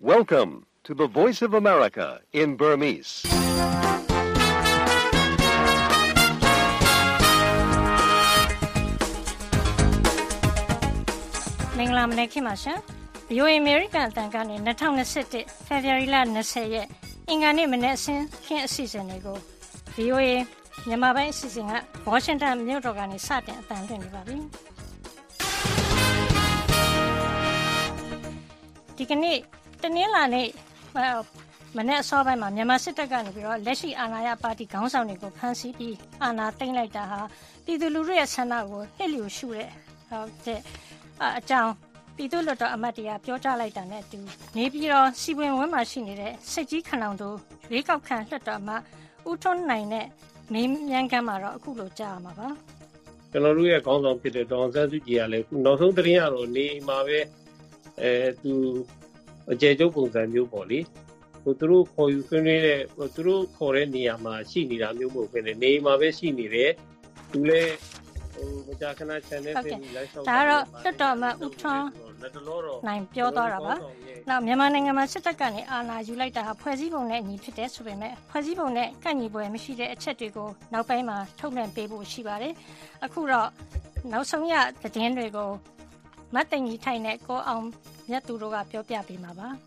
Welcome to the Voice of America in Burmese. ။မင်္ဂလာမနက်ခင်းပါရှင်။ VOA American အတန်ကနေ2021 February 20ရက်အင်္ဂါနေ့မနက်ခင်းအစီအစဉ်တွေကို VOA မြန်မာပိုင်းအစီအစဉ်က Washington မြို့တော်ကနေစတင်အတန်လွှင့်နေပါပြီ။ဒီကနေ့တနင်္လာနေ့မနေ့အစောပိုင်းမှာမြန်မာစစ်တပ်ကနေပြီးတော့လက်ရှိအာဏာရပါတီခေါင်းဆောင်တွေကိုဖမ်းဆီးပြီးအာဏာသိမ်းလိုက်တာဟာပြည်သူလူထုရဲ့ဆန္ဒကိုနှိမ့်လျူရှုတဲ့အကြောင်းပြည်သူ့လွှတ်တော်အမတ်တွေကပြောကြားလိုက်တာနဲ့အတူနေပြည်တော်စီပွင်ဝင်းမှာရှိနေတဲ့စိတ်ကြီးခဏောင်တို့ရွေးကောက်ခံလွှတ်တော်အမတ်ဦးထွန်းနိုင်နဲ့မေးမြန်းခန်းမှာတော့အခုလိုကြားရမှာပါ။ကျွန်တော်တို့ရဲ့ခေါင်းဆောင်ဖြစ်တဲ့ဒေါ်အောင်ဆန်းစုကြည်ကလည်းနောက်ဆုံးသတင်းရတော့နေမှာပဲသူအကျယ်ချုပ်ပုံစံမျိုးပေါ့လေသူတို့ခေါ်ယူဆွေးနွေးတဲ့သူတို့ခေါ်တဲ့နေရာမှာရှိနေတာမျိုးမဟုတ်ဘဲနဲ့နေမှာပဲရှိနေတယ်သူလည်းမကြာခဏ channel တွေလိုက်ဆောင်ဒါတော့တော်တော်မှဦးထွန်းနိုင်ပြောသွားတာပါ။နောက်မြန်မာနိုင်ငံမှာစစ်တပ်ကနေအာဏာယူလိုက်တာဟာဖွဲ့စည်းပုံနဲ့အညီဖြစ်တဲ့ဆိုပေမဲ့ဖွဲ့စည်းပုံနဲ့ကန့်ညီပွဲမရှိတဲ့အချက်တွေကိုနောက်ပိုင်းမှာထုတ်ပြန်ပေးဖို့ရှိပါတယ်။အခုတော့နောက်ဆုံးရသတင်းတွေကိုမတ်သိင်ကြီးထိုင်နဲ့ကိုအောင်မြတ်သူတို့ကပြောပြပေးမှာပါ။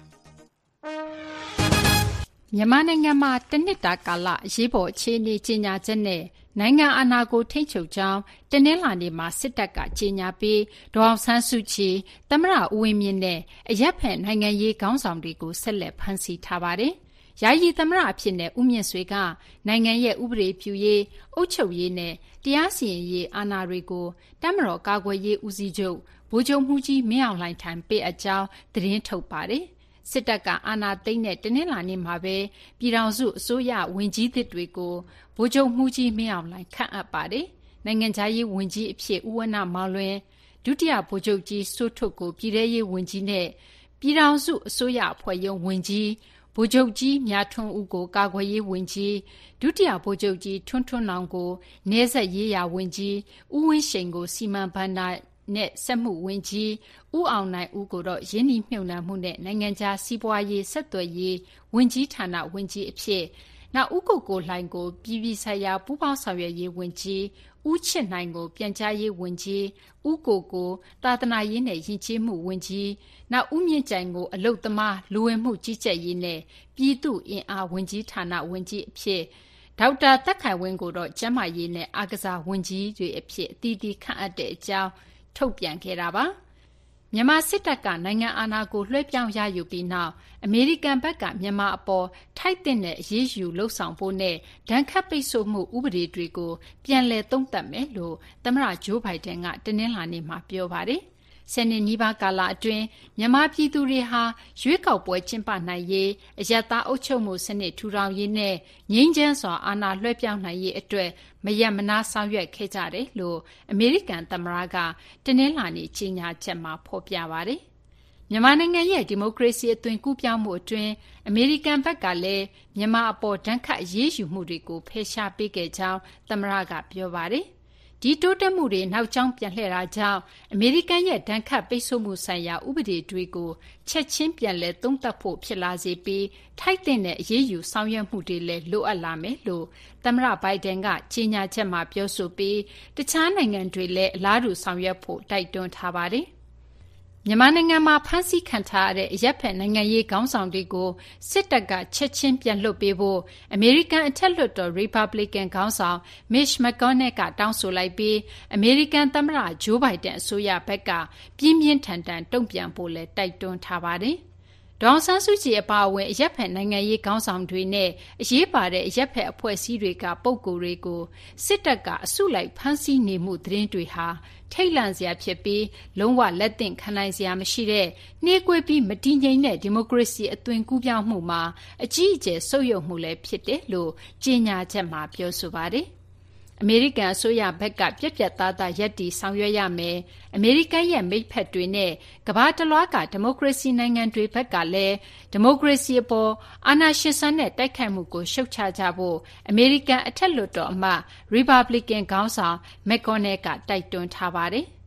မြန်မာနိုင်ငံမှာတနှစ်တာကာလအရေးပေါ်အခြေအနေကြေညာချက်နဲ့နိုင်ငံအာဏာကိုထိန်းချုပ်ကြောင်းတနင်္လာနေ့မှာစစ်တပ်ကကြေညာပြီးဒေါ်အောင်ဆန်းစုကြည်သမ္မတဦးဝင်းမြင့်နဲ့အရပ်ဖက်နိုင်ငံရေးခေါင်းဆောင်တွေကိုဆက်လက်ဖမ်းဆီးထားပါတယ်။ယာယီသမ္မတအဖြစ်နဲ့ဦးမြင့်ဆွေကနိုင်ငံရဲ့ဥပဒေပြုရေးအုပ်ချုပ်ရေးနဲ့တရားစီရင်ရေးအာဏာတွေကိုတပ်မတော်ကာကွယ်ရေးဦးစီးချုပ်ဗိုလ်ချုပ်မှူးကြီးမင်းအောင်လှိုင်ထံပေးအပ်ကြောင်းသတင်းထုတ်ပါတယ်။စစ်တပ်ကအာဏာသိမ်းတဲ့တနင်္လာနေ့မှာပဲပြည်ထောင်စုအစိုးရဝန်ကြီးသစ်တွေကိုဗိုလ်ချုပ်မှူးကြီးမင်းအောင်လှိုင်ခန့်အပ်ပါတယ်။နိုင်ငံခြားရေးဝန်ကြီးအဖြစ်ဦးဝဏ္ဏမောင်လွင်ဒုတိယဗိုလ်ချုပ်ကြီးစိုးထွဋ်ကိုပြည်ထရေးဝန်ကြီးနဲ့ပြည်ထောင်စုအစိုးရအဖွဲ့ရုံးဝန်ကြီးဗိုလ်ချုပ်ကြီးမြထွန်းဦးကိုကာကွယ်ရေးဝန်ကြီးဒုတိယဗိုလ်ချုပ်ကြီးထွန်းထွန်းနောင်ကိုနယ်စပ်ရေးရာဝန်ကြီးဦးဝင်းရှိန်ကိုစီမံဘဏ္ဍာနဲ့စက်မှုဝန်ကြီးဦးအောင်နိုင်ဦးကိုတော့ရင်းနှီးမြှုပ်နှံမှုနဲ့နိုင်ငံခြားစီးပွားရေးဆက်သွယ်ရေးဝန်ကြီးဌာနဝန်ကြီးအဖြစ်နောက်ဦးကိုကိုလှိုင်ကိုပြည်ပဆိုင်ရာပူးပေါင်းဆောင်ရွက်ရေးဝန်ကြီးဦးချစ်နိုင်ကိုပြန်ကြားရေးဝန်ကြီးဦးကိုသာသနာရေးနဲ့ယဉ်ကျေးမှုဝန်ကြီးနောက်ဦးမြင့်ကြိုင်ကိုအလုပ်သမားလူဝင်မှုကြီးကြပ်ရေးနဲ့ပြည်သူ့အင်အားဝန်ကြီးဌာနဝန်ကြီးအဖြစ်ဒေါက်တာသက်ခိုင်ဝင်းကိုတော့ကျန်းမာရေးနဲ့အားကစားဝန်ကြီးတွေအဖြစ်အသီးသီးခန့်အပ်တဲ့အကြောင်းထုတ်ပြန်ခဲ့တာပါမြန်မာစစ်တပ်ကနိုင်ငံအာဏာကိုလွှဲပြောင်းရယူပြီးနောက်အမေရိကန်ဘက်ကမြန်မာအပေါ်ထိုက်တဲ့အရေးယူလှုံ့ဆော်ဖို့နဲ့ဒဏ်ခတ်ပိတ်ဆို့မှုဥပဒေတွေကိုပြန်လည်သုံးသပ်မယ်လို့သမ္မတဂျိုးဘိုင်ဒန်ကတနင်္လာနေ့မှာပြောပါတယ်။ဆယ်နှစ်နီးပါးကာလအတွင်းမြန်မာပြည်သူတွေဟာရွေးကောက်ပွဲကျင်းပနိုင်ရေးအရပ်သားအုပ်ချုပ်မှုစနစ်ထူထောင်ရေးနဲ့ငြိမ်းချမ်းစွာအာဏာလွှဲပြောင်းနိုင်ရေးအတွက်မရပ်မနားဆောင်ရွက်ခဲ့ကြတယ်လို့အမေရိကန်သမ္မတကတနင်္လာနေ့ကြေညာချက်မှာဖော်ပြပါတယ်။မြန်မာနိုင်ငံရဲ့ဒီမိုကရေစီအသွင်ကူးပြောင်းမှုအတွင်းအမေရိကန်ဘက်ကလည်းမြန်မာအပေါ်ဒဏ်ခတ်အရေးယူမှုတွေကိုဖယ်ရှားပေးခဲ့ကြောင်းသမ္မတကပြောပါတယ်။ဒီတိုးတက်မှုတွေနောက်ကျောင်းပြန်လှည့်တာကြောင့်အမေရိကန်ရဲ့ဒဏ်ခတ်ပိတ်ဆို့မှုဆိုင်ရာဥပဒေတွေကိုချက်ချင်းပြန်လည်သုံးသပ်ဖို့ဖြစ်လာစေပြီးထိုက်တဲ့အရေးယူဆောင်ရွက်မှုတွေလည်းလိုအပ်လာမယ်လို့သမ္မတဘိုင်ဒန်ကကြေညာချက်မှာပြောဆိုပြီးတခြားနိုင်ငံတွေလည်းအလားတူဆောင်ရွက်ဖို့တိုက်တွန်းထားပါတယ်။မြန်မာနိုင်ငံမှာဖမ်းဆီးခံထားရတဲ့အရပ်ဖက်နိုင်ငံရေးခေါင်းဆောင်တွေကိုစစ်တပ်ကချက်ချင်းပြန်လွှတ်ပေးဖို့အမေရိကန်အထက်လွှတ်တော် Republican ခေါင်းဆောင် Mitch McConnell ကတောင်းဆိုလိုက်ပြီးအမေရိကန်သမ္မတဂျိုးဘိုင်ဒန်အစိုးရဘက်ကပြင်းပြင်းထန်ထန်တုံ့ပြန်ဖို့လည်းတိုက်တွန်းထားပါတယ်။ဒေါ်အောင်ဆန်းစုကြည်အပါအဝင်အရပ်ဖက်နိုင်ငံရေးခေါင်းဆောင်တွေနဲ့အရေးပါတဲ့အရပ်ဖက်အဖွဲ့အစည်းတွေကပုဂ္ဂိုလ်တွေကိုစစ်တပ်ကအစုလိုက်ဖမ်းဆီးနေမှုသတင်းတွေဟာထိတ်လန့်စရာဖြစ်ပြီးလုံးဝလက်သင့်ခံနိုင်စရာမရှိတဲ့နှေးကွေးပြီးမတည်ငြိမ်တဲ့ဒီမိုကရေစီအသွင်ကူးပြောင်းမှုမှာအကြီးအကျယ်ဆုတ်ယုတ်မှုလည်းဖြစ်တယ်လို့ကြေညာချက်မှာပြောဆိုပါတယ်။အမေရိကန်အစိုးရဘက်ကပြက်ပြက်သားသားရပ်တည်ဆောင်ရွက်ရမယ်။အမေရိကန်ရဲ့မိတ်ဖက်တွေနဲ့ကမ္ဘာတလွှားကဒီမိုကရေစီနိုင်ငံတွေဘက်ကလည်းဒီမိုကရေစီအပေါ်အာဏာရှင်ဆန်တဲ့တိုက်ခိုက်မှုကိုရှုတ်ချကြဖို့အမေရိကန်အထက်လွှတ်တော်အမတ် Republican ခေါင်းဆောင် McConnell ကတိုက်တွန်းထားပါတယ်။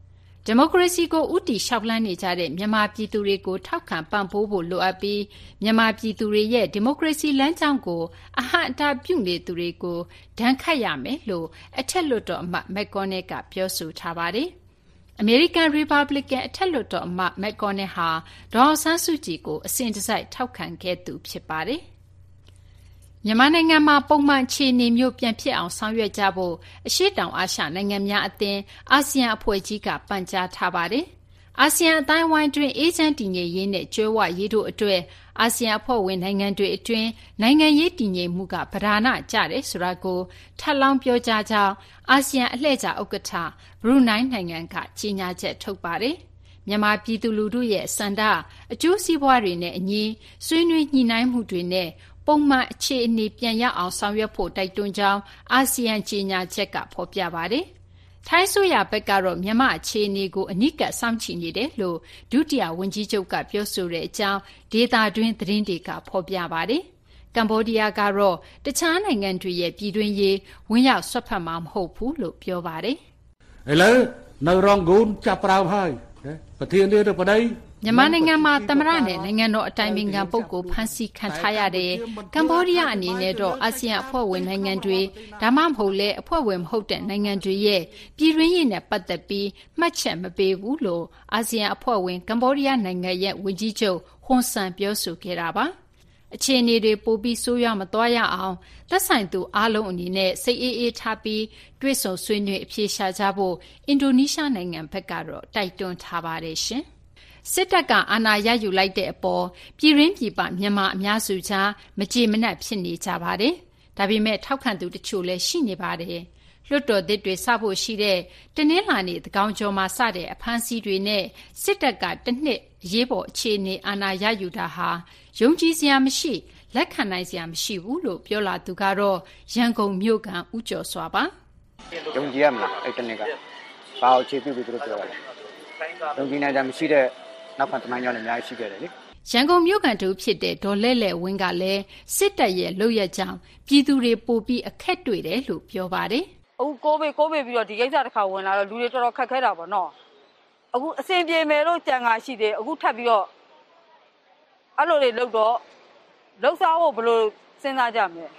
ဒီမိုကရေစီကိုဦးတည်လျှောက်လှမ်းနေကြတဲ့မြန်မာပြည်သူတွေကိုထောက်ခံပံ့ပိုးဖို့လိုအပ်ပြီးမြန်မာပြည်သူတွေရဲ့ဒီမိုကရေစီလမ်းကြောင်းကိုအဟန့်အတားပြုနေသူတွေကိုဒဏ်ခတ်ရမယ်လို့အထက်လွှတ်တော်အမတ်မက်ကော်နယ်ကပြောဆိုထားပါတယ်။အမေရိကန်ရီပတ်ဘလစ်ကန်အထက်လွှတ်တော်အမတ်မက်ကော်နယ်ဟာဒေါ်အောင်ဆန်းစုကြည်ကိုအစဉ်တစိုက်ထောက်ခံခဲ့သူဖြစ်ပါတယ်။မြန်မာနိုင်ငံမှာပုံမှန်အခြေအနေမျိုးပြန်ဖြစ်အောင်ဆောင်ရွက်ကြဖို့အရှေ့တောင်အာရှနိုင်ငံများအသင်းအာဆီယံအဖွဲ့ကြီးကပန်ကြားထားပါတယ်။အာဆီယံအတိုင်းအဝိုင်းတွင်အေဂျင့်တည်ငြိမ်ရေးနဲ့ကျွဲဝရေးတို့အတွက်အာဆီယံအဖွဲ့ဝင်နိုင်ငံတွေအတွင်းနိုင်ငံရေးတည်ငြိမ်မှုကပဓာနကျတယ်ဆိုတာကိုထပ်လောင်းပြောကြားကြောင်းအာဆီယံအလှည့်ကျဥက္ကဋ္ဌဘရူနိုင်းနိုင်ငံကကြေညာချက်ထုတ်ပါတယ်။မြန်မာပြည်သူလူထုရဲ့စန္ဒအကျိုးစီးပွားတွေနဲ့အညီဆွေးနွေးညှိနှိုင်းမှုတွေနဲ့ပုံမှန်အခြေအနေပြန်ရအောင်ဆောင်ရွက်ဖို့တိုက်တွန်းကြောင်းအာဆီယံကြေညာချက်ကဖော်ပြပါတယ်။ထိုင်းဆိုရဘက်ကတော့မြန်မာအခြေအနေကိုအနိကစောင့်ကြည့်နေတယ်လို့ဒုတိယဝန်ကြီးချုပ်ကပြောဆိုတဲ့အကြောင်းဒေသတွင်းသတင်းတွေကဖော်ပြပါတယ်။ကမ္ဘောဒီးယားကတော့တခြားနိုင်ငံတွေရဲ့ပြည်တွင်းရေးဝင်ရောက်ဆွတ်ဖက်မှာမဟုတ်ဘူးလို့ပြောပါတယ်။ឥឡូវនៅរងគូនចាប់ប្រើហើយប្រធាននាយកបដីမြန်မာနိုင်ငံမှာသမ္မတနဲ့နိုင်ငံတော်အတိုင်ပင်ခံပုဂ္ဂိုလ်ဖမ်းဆီးခံထားရတဲ့ကမ္ဘောဒီးယားအနေနဲ့တော့အာဆီယံအဖွဲ့ဝင်နိုင်ငံတွေဒါမှမဟုတ်လဲအဖွဲ့ဝင်မဟုတ်တဲ့နိုင်ငံတွေရဲ့ပြည်တွင်းရေးနဲ့ပတ်သက်ပြီးမှတ်ချက်မပေးဘူးလို့အာဆီယံအဖွဲ့ဝင်ကမ္ဘောဒီးယားနိုင်ငံရဲ့ဝန်ကြီးချုပ်ဟွန်ဆန်ပြောဆိုခဲ့တာပါ။အခြေအနေတွေပိုပြီးဆိုးရွားမသွားရအောင်သက်ဆိုင်သူအားလုံးအနေနဲ့စိတ်အေးထားပြီးတွေ့ဆုံဆွေးနွေးအဖြေရှာကြဖို့အင်ဒိုနီးရှားနိုင်ငံဘက်ကတော့တိုက်တွန်းထားပါတယ်ရှင်။စစ်တပ်ကအာဏာရယူလိုက်တဲ့အပေါ်ပြည်ရင်းပြည်ပမြန်မာအများစုကြားမကြေမနက်ဖြစ်နေကြပါတယ်။ဒါပေမဲ့ထောက်ခံသူတချို့လည်းရှိနေပါတယ်။လွှတ်တော်သစ်တွေစဖို့ရှိတဲ့တနင်္လာနေ့သကောင်ကျော်မှာစတဲ့အဖမ်းဆီးတွေနဲ့စစ်တပ်ကတစ်နှစ်အရေးပေါ်အခြေအနေအာဏာရယူတာဟာယုံကြည်စရာမရှိလက်ခံနိုင်စရာမရှိဘူးလို့ပြောလာသူကတော့ရန်ကုန်မြို့ကဦးကျော်စွာပါ။ယုံကြည်ရမလားအဲ့တနေ့ကဘာအခြေပြုပြီးသူတို့ပြောရတယ်။ယုံကြည်နိုင်ကြမရှိတဲ့နောက်ခံတမန်ကြောင့်လည်းအများကြီးရှိခဲ့တယ်လေရန်ကုန်မြို့ကန်တူဖြစ်တဲ့ဒေါ်လဲလဲဝင်းကလည်းစစ်တပ်ရဲ့လုပ်ရကြောင်းပြည်သူတွေပိုပြီးအခက်တွေ့တယ်လို့ပြောပါတယ်အခုကိုဗစ်ပြီးတော့ဒီကိစ္စတစ်ခါဝင်လာတော့လူတွေတော်တော်ခက်ခဲတာပေါ့နော်အခုအစဉ်ပြေမယ်လို့ကြံကာရှိတယ်အခုထပ်ပြီးတော့အဲ့လိုတွေလုပ်တော့လှုပ်ရှားဖို့ဘယ်လိုစဉ်းစားကြမလဲ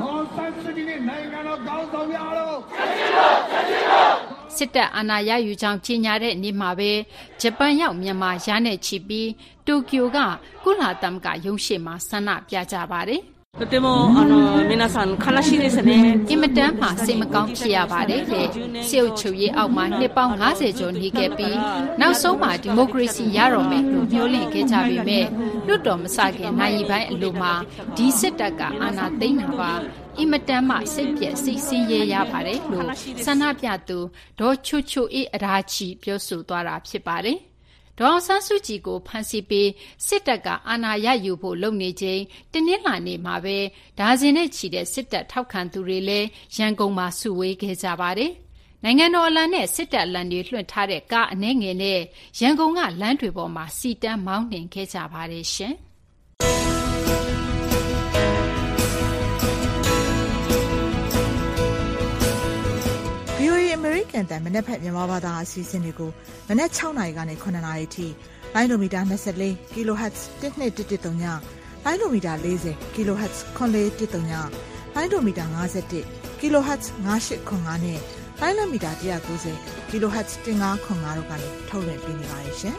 စစ်တပ်အာဏာရယူကြောင်းကြေညာတဲ့နေ့မှာပဲဂျပန်ရောက်မြန်မာရနဲ့ချီပြီးတိုကျိုကကုလသမဂ္ဂရုံးရှိမှာဆန္ဒပြကြပါတယ်とても皆さん悲しいですねအင်မတန်မှစိတ်မကောင်းဖြစ်ရပါတယ်တဲ့စေအုပ်ချုပ်ရေးအောက်မှာနှစ်ပေါင်း50ကျော်နေခဲ့ပြီးနောက်ဆုံးမှာဒီမိုကရေစီရတော့မယ်လို့မျှော်လင့်ခဲ့ကြပေမဲ့လွတ်တော်မစခင်နိုင်ရီပိုင်းအလိုမှာဒီစစ်တပ်ကအာဏာသိမ်းတာပါအင်မတန်မှစိတ်ပြက်စိတ်ဆင်းရဲရပါတယ်လို့ဆန္ဒပြသူဒေါ်ချိုချိုအေးအရာချီပြောဆိုသွားတာဖြစ်ပါတယ်ဒေါ်အောင်ဆန်းစုကြည်ကိုဖမ်းဆီးပြီးစစ်တပ်ကအာဏာရယူဖို့လုပ်နေချိန်တနင်္လာနေ့မှာပဲဒါဇင်နဲ့ချီတဲ့စစ်တပ်ထောက်ခံသူတွေလည်းရန်ကုန်မှာစုဝေးခဲ့ကြပါတယ်။နိုင်ငံတော်အလံနဲ့စစ်တပ်အလံတွေလွှင့်ထားတဲ့ကားအနှဲငယ်နဲ့ရန်ကုန်ကလမ်းတွေပေါ်မှာစီတန်းမောင်းနှင်ခဲ့ကြပါတယ်ရှင်။ VOA American တန်မနေ့ဖက်မြန်မာဘာသာအစီအစဉ်တွေကိုမနေ့6နာရီကနေ9နာရီထိလိုင်းဒိုမီတာ24 kHz 1213ညလိုင်းဒိုမီတာ40 kHz 9413ညလိုင်းဒိုမီတာ51 kHz 9805နဲ့လိုင်းလမီတာ190 kHz 1505တို့ကနေထုတ်လွှင့်ပေးနေပါတယ်ရှင်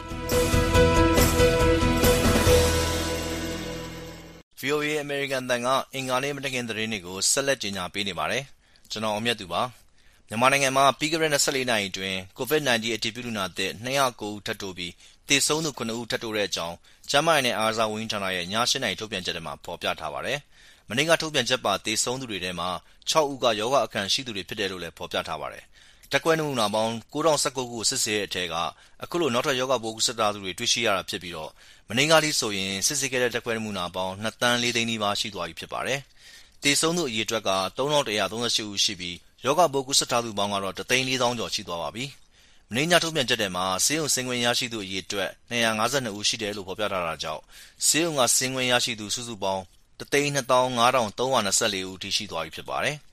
။ VOA American တန်ကအင်္ဂါနေ့မနက်ခင်းသတင်းတွေကိုဆက်လက်ကြီးညာပေးနေပါတယ်။ကျွန်တော်အမြတ်သူပါ။မြန်မာနိုင်ငံမှာပြီးခဲ့တဲ့24နာရီအတွင်း COVID-19 အတည်ပြုလူနာသစ်209ဦးထပ်တိုးပြီးသေဆုံးသူ9ဦးထပ်တိုးတဲ့အကြောင်းကျန်းမာရေးနဲ့အားကစားဝန်ကြီးဌာနရဲ့ည8နာရီထုတ်ပြန်ချက်ထဲမှာဖော်ပြထားပါတယ်။မနေ့ကထုတ်ပြန်ချက်ပါသေဆုံးသူတွေထဲမှာ6ဦးကရောဂါအခံရှိသူတွေဖြစ်တယ်လို့လည်းဖော်ပြထားပါတယ်။ဓာတ်ခွဲနမူနာပေါင်း9019ခုကိုစစ်ဆေးတဲ့အထက်ကအခုလိုနောက်ထပ်ရောဂါပိုးကူးစက်တာသူတွေတွေ့ရှိရတာဖြစ်ပြီးတော့မနေ့ကထိဆိုရင်စစ်ဆေးခဲ့တဲ့ဓာတ်ခွဲနမူနာပေါင်း2တန်း4သိန်းနီးပါးရှိသွားပြီဖြစ်ပါတယ်။သေဆုံးသူအရေအတွက်က3138ဦးရှိပြီးရောဂါပိုးကူးစက်ထားသူပေါင်းကတော့1,400,000 ကျော်ရှိသွားပါပြီ။မနေ့ညထုတ်ပြန်ချက်ထဲမှာဆေးရုံဆင်းခွင့်ရရှိသူအရေအတွက်252ဦးရှိတယ်လို့ဖော်ပြထားတာကြောင့်ဆေးရုံကဆင်းခွင့်ရရှိသူစုစုပေါင်း1,25,324 ဦးထိရှိသွားပြီဖြစ်ပါတယ်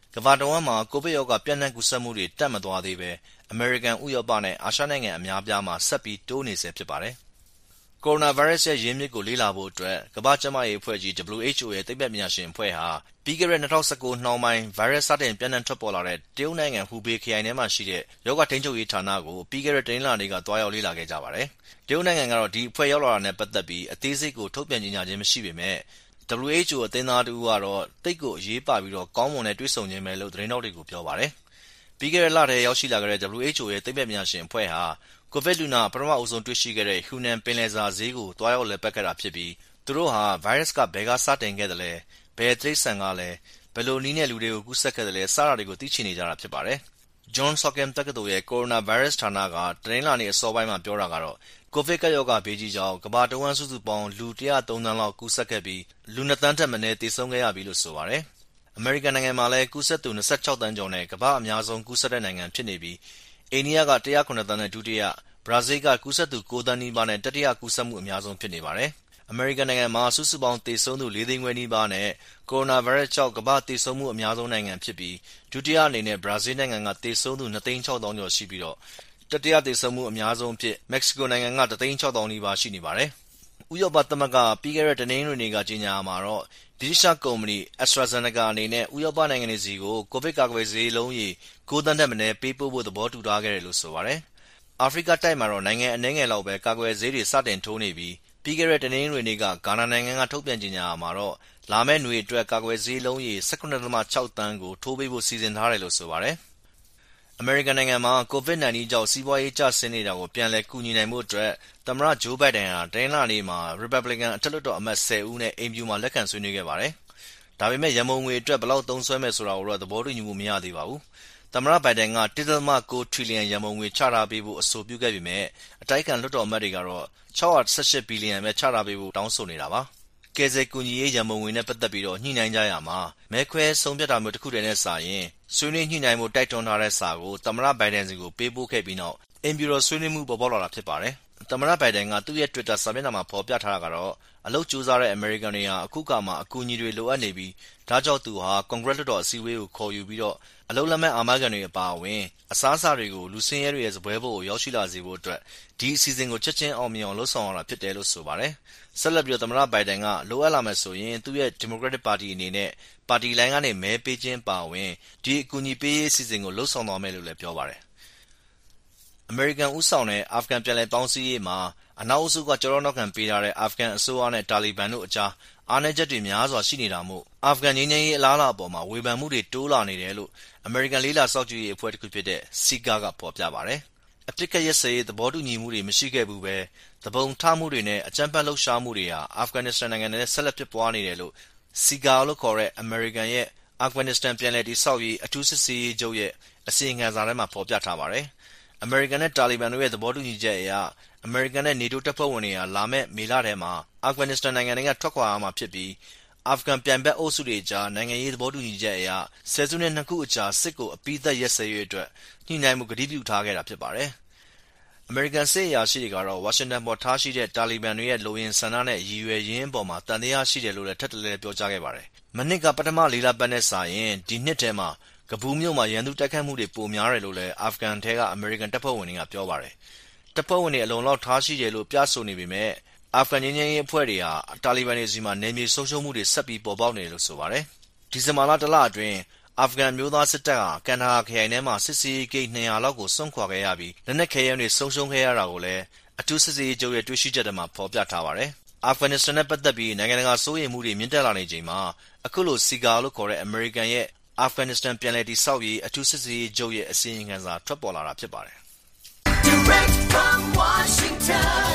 ကမ္ဘာတဝန်းမှာကိုဗစ်ရောဂါပြန့်နှံ့ကူးစက်မှုတွေတက်မသွားသေးပဲအမေရိကန်ဥရောပနဲ့အာရှနိုင်ငံအများအပြားမှာဆက်ပြီးတိုးနေဆဲဖြစ်ပါတယ်။ကိုရိုနာဗိုင်းရပ်စ်ရဲ့ရင်းမြစ်ကိုလေ့လာဖို့အတွက်ကမ္ဘာ့ကျန်းမာရေးအဖွဲ့ကြီး WHO ရဲ့သိပ္ပံပညာရှင်အဖွဲ့ဟာပြီးခဲ့တဲ့2019နှောင်းပိုင်းဗိုင်းရပ်စ်စတင်ပြန့်နှံ့ထွက်ပေါ်လာတဲ့တရုတ်နိုင်ငံဟူဘေးခရိုင်ထဲမှာရှိတဲ့ရောဂါထိန်းချုပ်ရေးဌာနကိုပြီးခဲ့တဲ့တနင်္လာနေ့ကသွားရောက်လေ့လာခဲ့ကြပါတယ်။တရုတ်နိုင်ငံကတော့ဒီအဖွဲ့ရောက်လာတာနဲ့ပတ်သက်ပြီးအသေးစိတ်ကိုထုတ်ပြန်ကြေညာခြင်းမရှိပေမဲ့WHO အသင်းသားတဦးကတော့သိပ်ကိုအရေးပါပြီးကောင်းမွန်တဲ့တွေ့ဆုံခြင်းပဲလို့သတင်းထောက်တွေကိုပြောပါတယ်။ပြီးခဲ့တဲ့လထဲရောက်ရှိလာခဲ့တဲ့ WHO ရဲ့သိပ္ပံပညာရှင်အဖွဲ့ဟာကိုဗစ်လူနာပထမအဦးဆုံးတွေ့ရှိခဲ့တဲ့ဟူနန်ပင်လယ်စာဈေးကိုသွားရောက်လည်ပတ်ခဲ့တာဖြစ်ပြီးသူတို့ဟာဗိုင်းရပ်စ်ကဘယ်ကစတင်ခဲ့သလဲဘယ်တိရစ္ဆာန်ကလဲဘယ်လိုနည်းနဲ့လူတွေကိုကူးစက်ခဲ့သလဲစတာတွေကိုသိချင်နေကြတာဖြစ်ပါတယ်။ Johns Hopkins တက္ကသိုလ်ရဲ့ကိုရိုနာဗိုင်းရပ်စ်ဌာနကတနင်္လာနေ့အစောပိုင်းမှာပြောတာကတော့ကိုဗစ်ကပ်ရောဂါဘေးကြီးကြောင့်ကမ္ဘာတဝန်းစုစုပေါင်းလူ103သန်းလောက်ကူးစက်ခဲ့ပြီးလူ2သန်းထက်မနည်းသေဆုံးခဲ့ရပြီလို့ဆိုပါတယ်။အမေရိကန်နိုင်ငံမှာလည်းကူးစက်သူ26သန်းကျော်နဲ့ကမ္ဘာအများဆုံးကူးစက်တဲ့နိုင်ငံဖြစ်နေပြီးအိန္ဒိယက109သန်းနဲ့ဒုတိယဘရာဇီးကကူးစက်သူ9သန်းနီးပါးနဲ့တတိယကူးစက်မှုအများဆုံးဖြစ်နေပါတယ်။အမေရိကန်နိုင်ငံမှာစုစုပေါင်းသေဆုံးသူ4သိန်းခွဲနီးပါးနဲ့ကိုရိုနာဗိုင်းရပ်စ်ကြောင့်ကမ္ဘာသေဆုံးမှုအများဆုံးနိုင်ငံဖြစ်ပြီးဒုတိယအနေနဲ့ဘရာဇီးနိုင်ငံကသေဆုံးသူ2သိန်း6သောင်းကျော်ရှိပြီးတတိယသေဆုံးမှုအများဆုံးအဖြစ်မက္ကဆီကိုနိုင်ငံက3သိန်း6သောင်းနီးပါးရှိနေပါတယ်။ဥရောပသမဂ္ဂပြီးခဲ့တဲ့တနင်္ဂနွေနေ့ကကြေညာမှာတော့ဗြိတိသျှကုမ္ပဏီ AstraZeneca အနေနဲ့ဥရောပနိုင်ငံတွေစီကိုကိုဗစ်ကာကွယ်ဆေးလုံးရေ9သန်းထက်မနည်းပေးပို့ဖို့သဘောတူထားခဲ့တယ်လို့ဆိုပါတယ်။အာဖရိကတိုက်မှာတော့နိုင်ငံအနည်းငယ်လောက်ပဲကာကွယ်ဆေးတွေစတင်ထိုးနေပြီးပြီးခဲ့တဲ့တနင်္ဂနွေနေ့ကဂါနာနိုင်ငံကထုတ်ပြန်ကြေညာမှာတော့လာမယ့်နွေအတွက်ကာကွယ်ဆေးလုံးရေ 18.6 သန်းကိုထိုးပေးဖို့စီစဉ်ထားတယ်လို့ဆိုပါတယ်။အမေရိကန်နိုင်ငံမှာ COVID-19 ကြောင့်စီးပွားရေးကျဆင်းနေတာကိုပြန်လည်ကူညီနိုင်ဖို့အတွက်သမ္မတဂျိုးဘိုင်ဒန်ဟာတနင်္လာနေ့မှာရီပတ်ဘလီကန်အထက်လွှတ်တော်အမတ်10ဦးနဲ့အိမ်ဖြူမှာလက်ခံဆွေးနွေးခဲ့ပါတယ်။ဒါပေမဲ့ရန်ပုံငွေအတွက်ဘယ်လောက်သုံးစွဲမယ်ဆိုတာကိုတော့သဘောတူညီမှုမရသေးပါဘူး။သမ္မတဘိုင်ဒန်က 1.9 ထရီလီယံရန်ပုံငွေချထားပေးဖို့အဆိုပြုခဲ့ပေမဲ့အတိုက်အခံလွှတ်တော်အမတ်တွေကတော့618ဘီလီယံပဲချထားပေးဖို့တောင်းဆိုနေတာပါ။ကယ်ဆယ်ကူညီရေးရန်ပုံငွေနဲ့ပတ်သက်ပြီးညှိနှိုင်းကြရမှာမဲခွဲဆုံးဖြတ်တာမျိုးတစ်ခုတည်းနဲ့စာရင်ဆွေးနွေးညှိနှိုင်းဖို့တိုက်တွန်းထားတဲ့စာကိုသမ္မတဘိုင်ဒန်စီကိုပေးပို့ခဲ့ပြီးနောက်အိမ်ဖြူတော်ဆွေးနွေးမှုပေါ်ပေါက်လာတာဖြစ်ပါတယ်။သမ္မတဘိုင်ဒန်ကသူ့ရဲ့ Twitter စာမျက်နှာမှာဖော်ပြထားတာကတော့အလုပ်ကြိုးစားတဲ့အမေရိကန်တွေဟာအခုကမှအကူအညီတွေလိုအပ်နေပြီးဒါကြောင့်သူဟာကွန်ဂရက်လွှတ်တော်အစည်းအဝေးကိုခေါ်ယူပြီးအလုပ်လက်မဲ့အာမခံတွေအပါအဝင်အစားအစာတွေကိုလူဆင်းရဲတွေရဲ့စားပွဲပေါ်ကိုရောက်ရှိလာစေဖို့အတွက်ဒီအစီအစဉ်ကိုချက်ချင်းအောင်မြင်အောင်လုပ်ဆောင်ရတာဖြစ်တယ်လို့ဆိုပါတယ်။ဆက်လက်ပြီးသမ္မတဘိုင်ဒန်ကလိုအပ်လာမယ်ဆိုရင်သူ့ရဲ့ Democratic Party အနေနဲ့ပါတီလိုင်းကနေမဲပေးခြင်းပါဝင်ဒီအကူအညီပေးရေးအစီအစဉ်ကိုလုပ်ဆောင်သွားမယ်လို့လည်းပြောပါတယ်။အမေရိကန်ဦးဆောင်တဲ့အာဖဂန်ပြည်လည်ပေါင်းစည်းရေးမှာအနောက်အုပ်စုကကြောနောက်ခံပေးထားတဲ့အာဖဂန်အစိုးရနဲ့တာလီဘန်တို့အကြားအားနည်းချက်တွေများစွာရှိနေတာမို့အာဖဂန်ငြိမ်းချမ်းရေးအလားအလာအပေါ်မှာဝေဖန်မှုတွေတိုးလာနေတယ်လို့အမေရိကန်လေးလာစောင့်ကြည့်ရေးအဖွဲ့တစ်ခုဖြစ်တဲ့ SIGA ကဖော်ပြပါတယ်။အပစ်အခတ်ရပ်စဲရေးသဘောတူညီမှုတွေမရှိခဲ့ဘူးပဲသဘုံထမှုတွေနဲ့အကြမ်းဖက်လှုပ်ရှားမှုတွေဟာအာဖဂန်နစ္စတန်နိုင်ငံနဲ့ဆက်လက်ဖြစ်ပွားနေတယ်လို့ SIGA လို့ခေါ်တဲ့အမေရိကန်ရဲ့အာဖဂန်နစ္စတန်ပြည်လည်တည်ဆောက်ရေးအထူးစစ်ဆေးရေးချုပ်ရဲ့အစီရင်ခံစာထဲမှာဖော်ပြထားပါတယ်။အမေရိကန်နဲ့တာလီဘန်တို့ရဲ့သဘောတူညီချက်အရအမေရိကန်နဲ့ NATO တပ်ဖွဲ့ဝင်တွေဟာလာမယ့်မေလထဲမှာအာဖဂန်နစ္စတန်နိုင်ငံထဲကထွက်ခွာရမှာဖြစ်ပြီးအာဖဂန်ပြိုင်ဘက်အုပ်စုတွေကြားနိုင်ငံရေးသဘောတူညီချက်အရဆယ်စုနှစ်2ခုအကြာစစ်ကိုအပြီးသတ်ရပ်စဲရေးအတွက်ညှိနှိုင်းမှုကတိပြုထားခဲ့တာဖြစ်ပါတယ်။အမေရိကန်စစ်အရာရှိတွေကတော့ဝါရှင်တန်ပေါ်ထားရှိတဲ့တာလီဘန်တွေရဲ့လိုရင်းဆန္ဒနဲ့ရည်ရွယ်ရင်းအပေါ်မှာတန်တရားရှိတယ်လို့လည်းထပ်တလဲပြောကြားခဲ့ပါတယ်။မနှစ်ကပထမ4လပတ်နဲ့စာရင်ဒီနှစ်ထဲမှာကဘူးမြို့မှာရန်သူတိုက်ခိုက်မှုတွေပိုများတယ်လို့လည်းအာဖဂန်ထဲကအမေရိကန်တပ်ဖွဲ့ဝင်တွေကပြောပါတယ်။တပ်ဖွဲ့ဝင်တွေအလုံလောက်ထားရှိတယ်လို့ပြဆိုနေပေမဲ့အာဖဂန်ငြိမ်းချမ်းရေးအဖွဲ့တွေဟာတာလီဘန်တွေစီမှာနယ်မြေဆုံးရှုံးမှုတွေဆက်ပြီးပေါ်ပေါက်နေတယ်လို့ဆိုပါတယ်။ဒီဇင်ဘာလတလအတွင်းအာဖဂန်မျိုးသားစစ်တပ်ဟာကန်ဒါဟာခရိုင်ထဲမှာစစ်စေးဂိတ်200လောက်ကိုစွန့်ခွာခဲ့ရပြီးလက်နက်ခဲယမ်းတွေဆုံးရှုံးခဲ့ရတာကိုလည်းအထူးစစ်စေးချုပ်ရဲ့တွေ့ရှိချက်တွေမှာဖော်ပြထားပါတယ်။အာဖဂန်နစ္စတန်နဲ့ပတ်သက်ပြီးနိုင်ငံတကာစိုးရိမ်မှုတွေမြင့်တက်လာနေချိန်မှာအခုလို SIGA လို့ခေါ်တဲ့အမေရိကန်ရဲ့အာဖဂန်နစ္စတန်ပြည်လည်တည်ဆောက်ရေးအထူးစစ်စေးချုပ်ရဲ့အစီရင်ခံစာထွက်ပေါ်လာတာဖြစ်ပါတယ်။ Direct from Washington,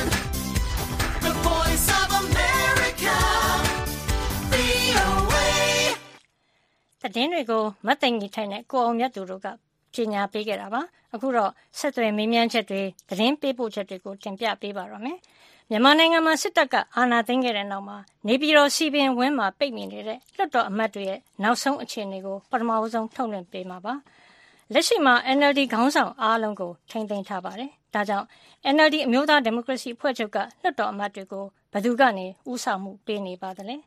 the voice of America, VOA. သတင်းတွေကိုမတ်သိင်ကြီးထိုင်နဲ့ကိုအောင်မြတ်သူတို့ကကြေညာပေးခဲ့တာပါအခုတော့ဆက်သွယ်မေးမြန်းချက်တွေသတင်းပေးပို့ချက်တွေကိုတင်ပြပေးပါရမယ်မြန်မာနိုင်ငံမှာစစ်တပ်ကအာဏာသိမ်းခဲ့တဲ့နောက်မှာနေပြည်တော်စီပင်ဝင်းမှာပိတ်မိနေတဲ့လွှတ်တော်အမတ်တွေရဲ့နောက်ဆုံးအခြေအနေကိုပထမဆုံးထုတ်လွှင့်ပေးမှာပါလက်ရှိမှာ NLD ခေါင်းဆောင်အားလုံးကိုထိန်းသိမ်းထားပါတယ်ဒါကြောင့် NLD အမျိုးသားဒီမိုကရေစီအဖွဲ့ချုပ်ကလွှတ်တော်အမတ်တွေကိုဘယ်သူကနေဦးဆောင်မှုပေးနေပါသလဲ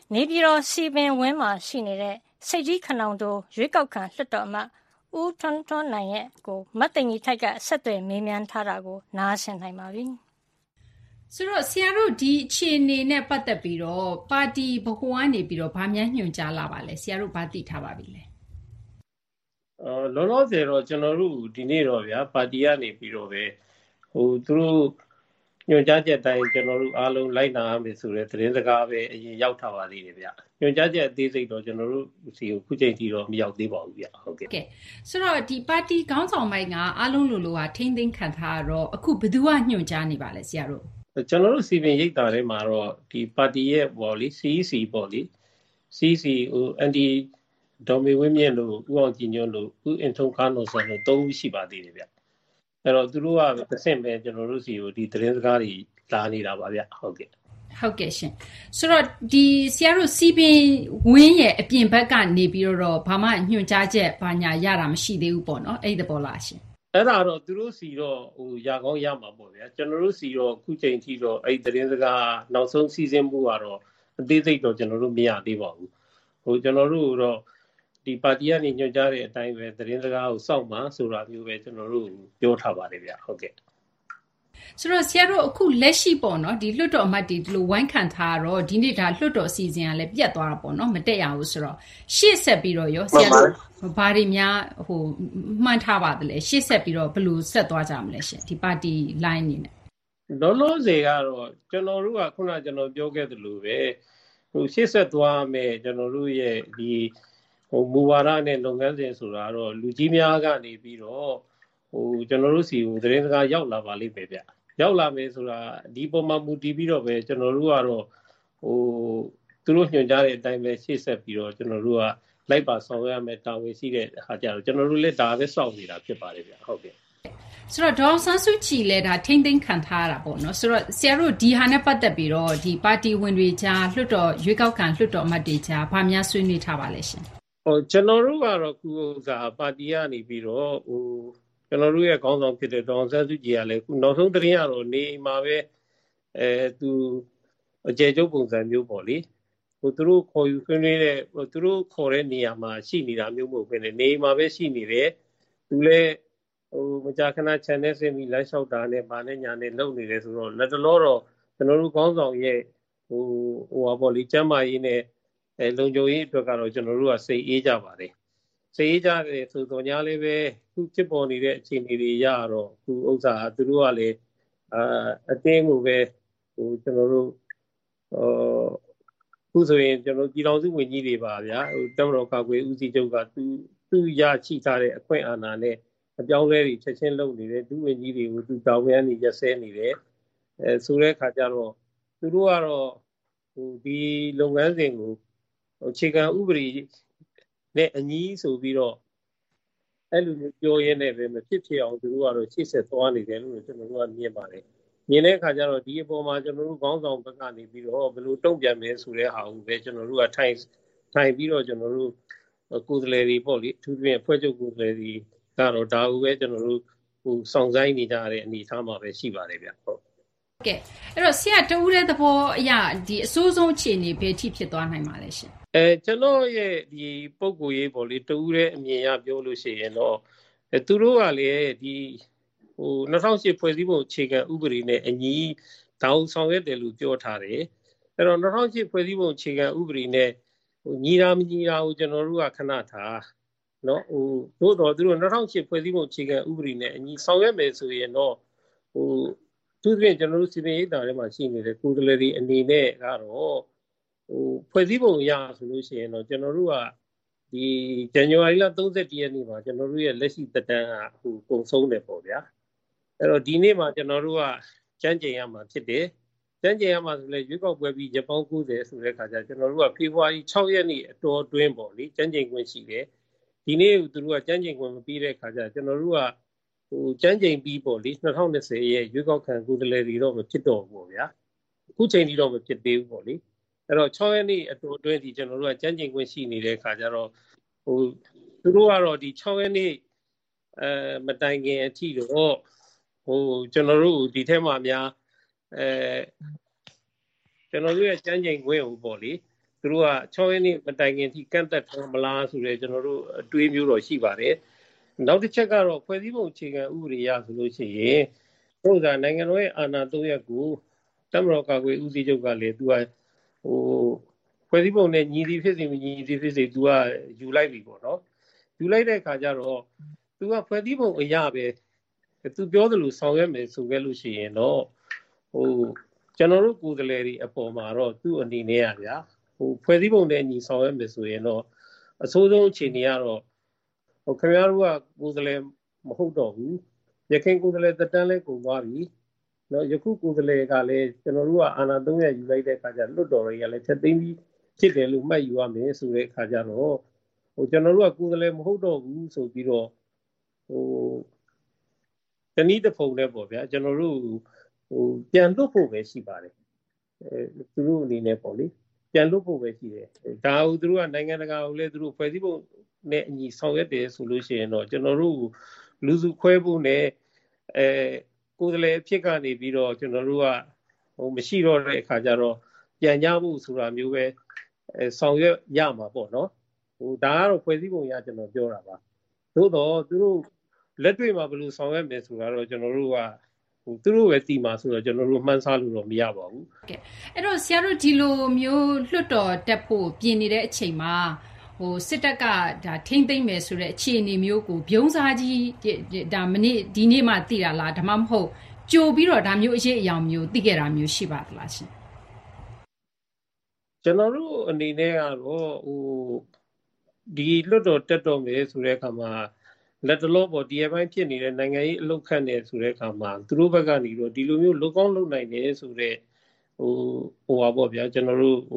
နေပြည်တော်စီပင်ဝင်းမှာရှိနေတဲ့စိတ်ကြီးခနောင်တိုရွေးကောက်ခံလွှတ်တော်အမတ်ဦးထွန်းထွန်းနိုင်ရဲ့ကိုမတ်သိင်ကြီးထိုက်ကဆက်သွယ်မေးမြန်းထားတာကိုနားဆင်နိုင်ပါပြီ။ဆိုတော့ဆရာတို့ဒီအခြေအနေနဲ့ပတ်သက်ပြီးတော့ပါတီဗဟိုကနေပြီးတော့ဗာများညွှန်ကြားလာပါလဲဆရာတို့ဗာသိထားပါပြီလဲ။လောလောဆယ်တော့ကျွန်တော်တို့ဒီနေ့တော့ဗျာပါတီကနေပြီးတော့ပဲသူတို့ညွှန်ကြားချက်တိုင်းကျွန်တော်တို့အားလုံးလိုက်နာရမယ်ဆိုတဲ့သတင်းစကားပဲအရင်ရောက်ထားပါသေးတယ်ဗျ။ညွှန်ကြားချက်အသေးစိတ်တော့ကျွန်တော်တို့စီကိုခုချိန်ထိတော့မရောက်သေးပါဘူးဗျ။ဟုတ်ကဲ့။ဆိုတော့ဒီပါတီခေါင်းဆောင်ပိုင်းကအားလုံးလိုလိုဟာထိမ့်သိမ်းခံထားတော့အခုဘယ်သူကညွှန်ကြားနေပါလဲဆရာတို့ကျွန်တော်တို့စီပင်ရိပ်သာထဲမှာတော့ဒီပါတီရဲ့ပေါ့လေ CEC ပေါ့လေ CEC အန်တီဒေါ်မေဝင်းမြင့်လို့ဦးအောင်ကြည်ညွန့်လို့ဦးအင်ထုံးခါနိုဆန်လို့၃ဦးရှိပါသေးတယ်ဗျအဲ့တော့သူတို့ကတစ်ဆင့်ပဲကျွန်တော်တို့စီကိုဒီသတင်းစကားတွေလာနေတာပါဗျဟုတ်ကဲ့ရှင်ဆိုတော့ဒီဆရာတို့စီပင်ဝင်းရဲ့အပြင်ဘက်ကနေပြီးတော့ဘာမှညွှန်ကြားချက်ဘာညာရတာမရှိသေးဘူးပေါ့နော်အဲ့ဒီပေါ်လားရှင်အဲ့ဒါတော့သူတို့စီတော့ရကောင်းရမှာပေါ့ဗျာကျွန်တော်တို့စီတော့ခုချိန်ထိတော့အဲ့သတင်းစကားနောက်ဆုံးစီစဉ်မှုကတော့အသေးစိတ်တော့ကျွန်တော်တို့မရသေးပါဘူးကျွန်တော်တို့တော့ဒီပါတီကနေညွှန်ကြားတဲ့အတိုင်းပဲသတင်းစကားကိုစောင့်မှဆိုတာမျိုးပဲကျွန်တော်တို့ပြောထားပါတယ်ဗျဟုတ်ကဲ့ဆိုတော့ဆရာတို့အခုလက်ရှိပေါ့နော်ဒီလွှတ်တော်အမတ်တွေဒီလိုဝိုင်းခံထားတော့ဒီနေ့ဒါလွှတ်တော်အစီအစဉ်ကလည်းပြတ်သွားတာပေါ့နော်မတက်ရဘူးဆိုတော့ရှေ့ဆက်ပြီးတော့ရောဆရာတို့ဘာတွေများမှန်းထားပါသလဲရှေ့ဆက်ပြီးတော့ဘယ်လိုဆက်သွားကြမလဲရှင်ဒီပါတီ line အနေနဲ့လောလောဆယ်ကတော့ကျွန်တော်တို့ကခုနကျွန်တော်ပြောခဲ့သလိုပဲရှေ့ဆက်သွားမယ်ကျွန်တော်တို့ရဲ့ဒီမူဝါဒနဲ့လုပ်ငန်းစဉ်ဆိုတာတော့လူကြီးများကနေပြီးတော့ကျွန်တော်တို့စီကိုသတင်းစကားရောက်လာပါလိမ့်မယ်ဗျရောက်လာမယ်ဆိုတာဒီပုံမှန်မူတည်ပြီးတော့ပဲကျွန်တော်တို့ကတော့သူတို့ညွှန်ကြားတဲ့အတိုင်းပဲရှေ့ဆက်ပြီးတော့ကျွန်တော်တို့ကလိုက်ပါဆောင်ရွက်ရမယ်တာဝန်ရှိတဲ့အခါကျတော့ကျွန်တော်တို့လည်းဒါပဲစောင့်နေတာဖြစ်ပါတယ်ဗျဟုတ်ကဲ့ဆိုတော့ဒေါ်ဆန်းစုကြည်လည်းဒါထိမ့်သိမ်းခံထားရတာပေါ့နော်ဆိုတော့ဆရာတို့ဒီဟာနဲ့ပတ်သက်ပြီးတော့ဒီပါတီဝင်တွေကြားလွှတ်တော်ရွေးကောက်ခံလွှတ်တော်အမတ်တွေကြားဗာများဆွေးနွေးထားပါလဲရှင်ကျွန်တော်တို့ကတော့ခုပါတီကနေပြီးတော့ကျွန်တော်တို့ရဲ့ခေါင်းဆောင်ဖြစ်တဲ့ဒေါ်ဆန်းစုကြည်ကလည်းခုနောက်ဆုံးသတင်းကတော့နေမှာပဲသူအကျယ်ချုပ်ပုံစံမျိုးပေါ့လေသူတို့ခေါ်ယူဆွေးနွေးတဲ့သူတို့ခေါ်တဲ့နေရာမှာရှိနေတာမျိုးမဟုတ်ဘဲနဲ့နေမှာပဲရှိနေတယ်သူလည်းမကြာခဏ channel ဆင်းပြီး live လျှောက်တာနဲ့ဗာနဲ့ညာနဲ့လုပ်နေတယ်ဆိုတော့လက်တလောတော့ကျွန်တော်တို့ခေါင်းဆောင်ရဲ့ပေါ့လေကျမ်းမာရေးနဲ့လုံခြုံရေးအတွက်ကတော့ကျွန်တော်တို့ကစိတ်အေးကြပါတယ်စိတ်အေးကြတယ်ဆိုတော့ညာလေးပဲခုဖြစ်ပေါ်နေတဲ့အခြေအနေတွေရတော့ခုဥစ္စာသူတို့ကလည်းအတင်းကိုပဲကျွန်တော်တို့ခုဆိုရင်ကျွန်တော်ပြည်တော်စုဝင်ကြီးတွေပါဗျာတမတော်ကာကွယ်ဦးစီးချုပ်ကသူရရှိထားတဲ့အခွင့်အာဏာနဲ့အပြောင်းလဲတွေချက်ချင်းလုပ်နေတယ်ဒုဝင်ကြီးတွေကိုသူတောင်းပန်နေရက်စဲနေတယ်ဆိုတဲ့အခါကျတော့သူတို့ကတော့ဒီလုပ်ငန်းစဉ်ကိုအခြေခံဥပဒေနဲ့အညီဆိုပြီးတော့အဲ့လိုမျိုးပြောရင်းနဲ့ပဲမဖြစ်ဖြစ်အောင်သူတို့ကတော့ရှေ့ဆက်သွားနေတယ်လို့ကျွန်တော်တို့ကမြင်ပါတယ်မြင်တဲ့အခါကျတော့ဒီအပေါ်မှာကျွန်တော်တို့ခေါင်းဆောင်ဘက်ကနေပြီးတော့ဘယ်လိုတုံ့ပြန်မယ်ဆိုတဲ့ဟာကိုပဲကျွန်တော်တို့ကထိုင်ပြီးတော့ကျွန်တော်တို့ကိုယ်စားလှယ်တွေပေါ့လေအထူးသဖြင့်အဖွဲ့ချုပ်ကိုယ်စားလှယ်တွေကတော့ဒါကိုပဲကျွန်တော်တို့စောင့်ဆိုင်နေကြတဲ့အနေအထားမှာပဲရှိပါတယ်ဗျဟုတ်ကဲ့အဲ့တော့ဆရာတဦးတဲ့သဘောအရဒီအစိုးဆုံးအခြေအနေဘယ်ထိဖြစ်သွားနိုင်မှာလဲရှင်ကျွန်တော်ရဲ့ဒီပုံကိုရေးပေါ့လေတဦးတဲ့အမြင်ရပြောလို့ရှိရင်တော့သူတို့ကလည်းဒီ2008ဖွဲ့စည်းပုံအခြေခံဥပဒေနဲ့အညီတောင်းဆောင်ရွက်တယ်လို့ပြောထားတယ်အဲ့တော့2008ဖွဲ့စည်းပုံအခြေခံဥပဒေနဲ့ညီတာမညီတာကိုကျွန်တော်တို့ကခဏထားနော်သို့တော်သူတို့2008ဖွဲ့စည်းပုံအခြေခံဥပဒေနဲ့အညီဆောင်ရွက်မယ်ဆိုရင်တော့သူတို့ကျွန်တော်တို့စီပင်ရေးတာထဲမှာရှိနေတဲ့ကိုယ်စားလှယ်တွေအနေနဲ့ကတော့ဖွဲ့စည်းပုံအရဆိုလို့ရှိရင်တော့ကျွန်တော်တို့ကဒီဇန်နဝါရီလ31ရက်နေ့မှာကျွန်တော်တို့ရဲ့လက်ရှိသက်တမ်းကကုန်ဆုံးတယ်ပေါ့ဗျာအဲ့တော့ဒီနေ့မှာကျွန်တော်တို့ကကျန်းကျင်ရမှာဖြစ်တယ်ကျန်းကျင်ရမှာဆိုလဲရွေးကောက်ပွဲပြီးရပောင်း90ဆိုတဲ့ခါကျကျွန်တော်တို့ကဖေဖော်ဝါရီ6ရက်နေ့အတော်အတွင်းပေါ့လေကျန်းကျင်ခွင့်ရှိတယ်ဒီနေ့သူတို့ကကျန်းကျင်ခွင့်မပြီးတဲ့ခါကျကျွန်တော်တို့ကကျန်းကျင်ပြီးပေါ့လေ2020ရဲ့ရွေးကောက်ခံကိုယ်စားလှယ်တွေတော့မဖြစ်တော့ဘူးပေါ့ဗျာအခုချိန်ထိတော့မဖြစ်သေးဘူးပေါ့လေအဲ့တော့6ရက်နေ့အတော်အတွင်းဒီကျွန်တော်တို့ကကျန်းကျင်ခွင့်ရှိနေတဲ့ခါကျတော့သူတို့ကတော့ဒီ6ရက်နေ့မတိုင်ခင်အထိတော့ကျွန်တော်တို့ဒီထဲမှာများကျွန်တော်တို့ရဲ့ကျန်းကျင်ခွင့်ကိုပေါ့လေသူတို့က6ရက်နေ့မတိုင်ခင်ထိကန့်သက်ထားမလားဆိုတဲ့ကျွန်တော်တို့အတွေးမျိုးတော့ရှိပါတယ်နောက်တစ်ချက်ကတော့ဖွဲ့စည်းပုံအခြေခံဥပဒေရဆိုလို့ရှိရင်ဥစ္စာနိုင်ငံတော်ရဲ့အာဏာ3ရပ်ကိုတပ်မတော်ကာကွယ်ဦးစီးချုပ်ကလည်းသူကဖွဲ့စည်းပုံနဲ့ညီသည်ဖြစ်စေမညီသည်ဖြစ်စေသူကယူလိုက်ပြီပေါ့နော်ယူလိုက်တဲ့အခါကျတော့သူကဖွဲ့စည်းပုံအရာပဲသူပြောသလိုဆောင်ရွက်မယ်ဆိုခဲ့လို့ရှိရင်တော့ကျွန်တော်တို့ကိုယ်စားလှယ်တွေအပေါ်မှာတော့သူ့အနေနဲ့ရဗျာဖွဲ့စည်းပုံနဲ့ညီဆောင်ရွက်မယ်ဆိုရင်တော့အဆိုးဆုံးအခြေအနေကတော့ခင်ဗျားတို့ကကိုယ်စားလှယ်မဟုတ်တော့ဘူးရခိုင်ကိုယ်စားလှယ်တက်တန်းလဲကုန်သွားပြီနော်ယခုကိုယ်စားလှယ်ကလည်းကျွန်တော်တို့ကအာဏာ3ရပ်ယူလိုက်တဲ့အခါကျလွတ်တော်တွေကလည်းချက်သိမ်းပြီးဖြစ်တယ်လို့မှတ်ယူရမယ်ဆိုတဲ့အခါကျတော့ကျွန်တော်တို့ကကိုယ်စားလှယ်မဟုတ်တော့ဘူးဆိုပြီးတော့တနည်းတစ်ဖုံနဲ့ပေါ့ဗျာကျွန်တော်တို့ပြန်လွတ်ဖို့ပဲရှိပါတယ်သူတို့အနေနဲ့ပေါ့လေပြန်လွတ်ဖို့ပဲရှိတယ်ဒါကိုသူတို့ကနိုင်ငံတကာကိုလည်းသူတို့ဖွဲ့စည်းပုံနဲ့အညီဆောင်ရွက်တယ်ဆိုလို့ရှိရင်တော့ကျွန်တော်တို့လူစုခွဲဖို့နဲ့ကိုယ်စားလှယ်အဖြစ်ကနေပြီးတော့ကျွန်တော်တို့ကမရှိတော့တဲ့အခါကျတော့ပြန်ကြဖို့ဆိုတာမျိုးပဲဆောင်ရွက်ရမှာပေါ့နော်ဒါကတော့ဖွဲ့စည်းပုံရကျွန်တော်ပြောတာပါသို့တော့သူတို့လက်တွေ့မှာဘယ်လိုဆောင်ရွက်မယ်ဆိုတာတော့ကျွန်တော်တို့ကသူတို့ပဲတည်မှာဆိုတော့ကျွန်တော်တို့မှန်းဆလို့တော့မရပါဘူးကဲအဲ့တော့ဆရာတို့ဒီလိုမျိုးလွှတ်တော်တက်ဖို့ပြင်နေတဲ့အချိန်မှာစစ်တပ်ကဒါထိမ့်သိမ့်မယ်ဆိုတဲ့အခြေအနေမျိုးကိုပြုံးစားကြီးဒါဒီနေ့မှသိတာလားဒါမှမဟုတ်ကြိုပြီးတော့ဒါမျိုးအရေးအယောင်မျိုးသိခဲ့တာမျိုးရှိပါသလားရှင်ကျွန်တော်တို့အနေနဲ့ကတော့ဒီလွတ်တော်တက်တော်မယ်ဆိုတဲ့အခါမှာလက်တလောပေါ်ဒီအပိုင်းဖြစ်နေတဲ့နိုင်ငံရေးအလုတ်ခတ်နေဆိုတဲ့အခါမှာသူတို့ဘက်ကနေတော့ဒီလိုမျိုးလုံကောင်းလုံနိုင်တယ်ဆိုတဲ့ပါပေါ့ဗျာကျွန်တော်တို့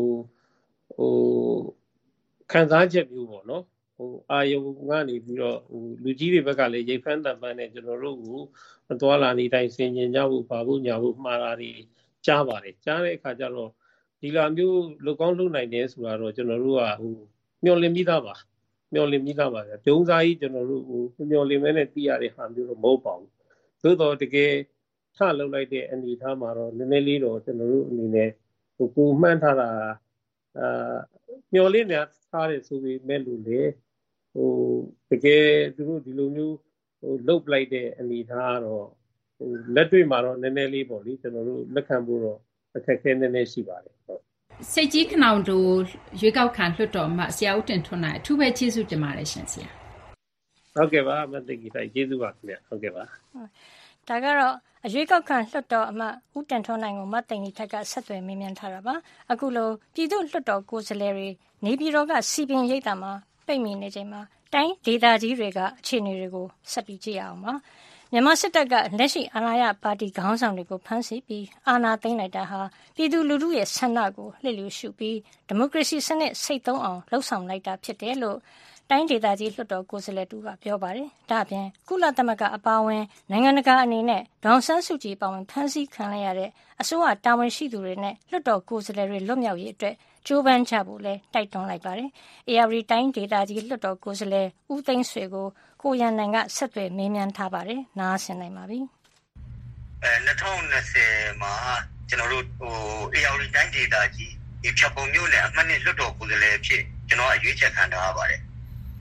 ခံစားချက်မျိုးပေါ့နော်အာယုံကနေပြီးတော့လူကြီးတွေဘက်ကလည်းရိတ်ဖမ်းတန်ပန်းနဲ့ကျွန်တော်တို့ကိုမသွားလာနေတိုင်းဆင်ញင်ကြဖို့ပါဖို့ညာဖို့မှားတာတွေကြားပါတယ်ကြားတဲ့အခါကျတော့ဒီလိုမျိုးလုံကောင်းလုံနိုင်တယ်ဆိုတာတော့ကျွန်တော်တို့ကမျှော်လင့်ပြီးသားပါမျှော်လင့်ပြီးသားပါဗျာပြုံးစားကြီးကျွန်တော်တို့မျှော်လင့်မဲနဲ့သိရတဲ့ဟာမျိုးတော့မဟုတ်ပါဘူးသို့တော့တကယ်ထလုပ်လိုက်တဲ့အနေအထားမှာတော့နည်းနည်းလေးတော့ကျွန်တော်တို့အနေနဲ့ကိုမှန်းထားတာမျှော်လင့်နေထားတဲ့ဆိုပြီးမဲ့လို့လေတကယ်သူတို့ဒီလိုမျိုးလုတ်လိုက်တဲ့အနေအထားတော့လက်တွေ့မှာတော့နည်းနည်းလေးပေါ့လေကျွန်တော်တို့လက်ခံဖို့တော့အခက်အခဲနည်းနည်းရှိပါတယ်ဟုတ်စိတ်ကြီးခနောင်တို့ရွေးကောက်ခံလွှတ်တော်မှာဆရာဦးတင်ထွန်းနိုင်အထူးပဲကျေးဇူးတင်ပါတယ်ရှင်ဆရာဟုတ်ကဲ့ပါမသိကြီးတိုင်းကျေးဇူးပါခင်ဗျဟုတ်ကဲ့ပါဒါကတော့အရွေးကောက်ခံလွှတ်တော်အမတ်ဦးတင်ထွန်းနိုင်ကိုမသိကြီးထက်ကဆက်သွယ်မေးမြန်းထားတာပါအခုလိုပြည်သူ့လွှတ်တော်ကိုယ်စားလှယ်တွေနေပြည်တော်ကစီပင်ရိပ်သာမှာပိတ်မိနေချိန်မှာတိုင်းဒေသကြီးတွေကအခြေအနေတွေကိုဆက်ပြီးကြည့်အောင်ပါမြန်မာစစ်တပ်ကလက်ရှိအာဏာရပါတီခေါင်းဆောင်တွေကိုဖမ်းဆီးပြီးအာဏာသိမ်းလိုက်တာဟာပြည်သူလူထုရဲ့ဆန္ဒကိုလှစ်လျူရှုပြီးဒီမိုကရေစီစနစ်စိတ်သုံးအောင်လှုံ့ဆော်လိုက်တာဖြစ်တယ်လို့တိုင်းဒေသကြီးလွှတ်တော်ကိုယ်စားလှယ်တူကပြောပါတယ်။ဒါ့အပြင်ကုလသမဂ္ဂအပါအဝင်နိုင်ငံတကာအနေနဲ့ဒေါန်ဆန်းစုကြည်ပါဝင်ဖမ်းဆီးခံရတဲ့အစိုးရတာဝန်ရှိသူတွေနဲ့လွှတ်တော်ကိုယ်စားလှယ်တွေလွတ်မြောက်ရေးအတွက်ကြိုးပမ်းကြဖို့လည်းတိုက်တွန်းလိုက်ပါတယ်။ AR တိုင်းဒေသကြီးလွှတ်တော်ကိုယ်စားလှယ်ဦးသိန်းဆွေကိုရန်နိုင်ကဆက်သွယ်မေးမြန်းထားပါတယ်။နားဆင်နိုင်ပါပြီ။2020မှာကျွန်တော်တို့AR တိုင်းဒေသကြီးဖြတ်ပုံမျိုးနဲ့အမှတ်နဲ့လွှတ်တော်ကိုယ်စားလှယ်ဖြစ်ကျွန်တော်အရွေးချယ်ခံထားရပါတယ်။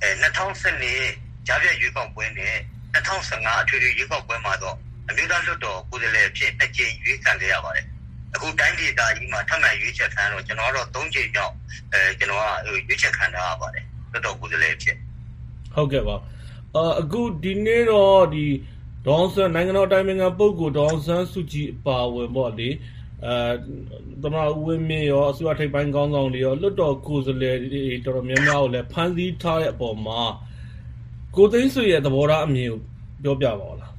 2012ကြားပြည့်ရွေးကောက်ပွဲနဲ့2015အထွေထွေရွေးကောက်ပွဲမှာတော့အမျိုးသားလွှတ်တော်ကိုယ်စားလှယ်ဖြစ်2ကြိမ်ရွေးခံခဲ့ရပါတယ်။အခုတိုင်းဒေသကြီးမှာထပ်မံရွေးချယ်ခံတော့ကျွန်တော်ကတော့3ကြိမ်မြောက်ကျွန်တော်ကရွေးချယ်ခံထားရပါတယ်လွှတ်တော်ကိုယ်စားလှယ်ဖြစ်ဟုတ်ကဲ့ပါအခုဒီနေ့တော့ဒီဒေါန်ဆန်နိုင်ငံတော်တိုင်ပင်ခံပုဂ္ဂိုလ်ဒေါန်ဆန်းစုကြည်အပါဝင်ပေါ့လေသမ္မတဦးဝင်းမြင့်ရောအစိုးရထိပ်ပိုင်းခေါင်းဆောင်တွေရောလွှတ်တော်ကိုယ်စားလှယ်တွေတော်တော်များများကိုလည်းဖမ်းဆီးထားတဲ့အပေါ်မှာကိုသိန်းဆွေရဲ့သဘောထားအမြင်ကိုပြောပြပါဦးလား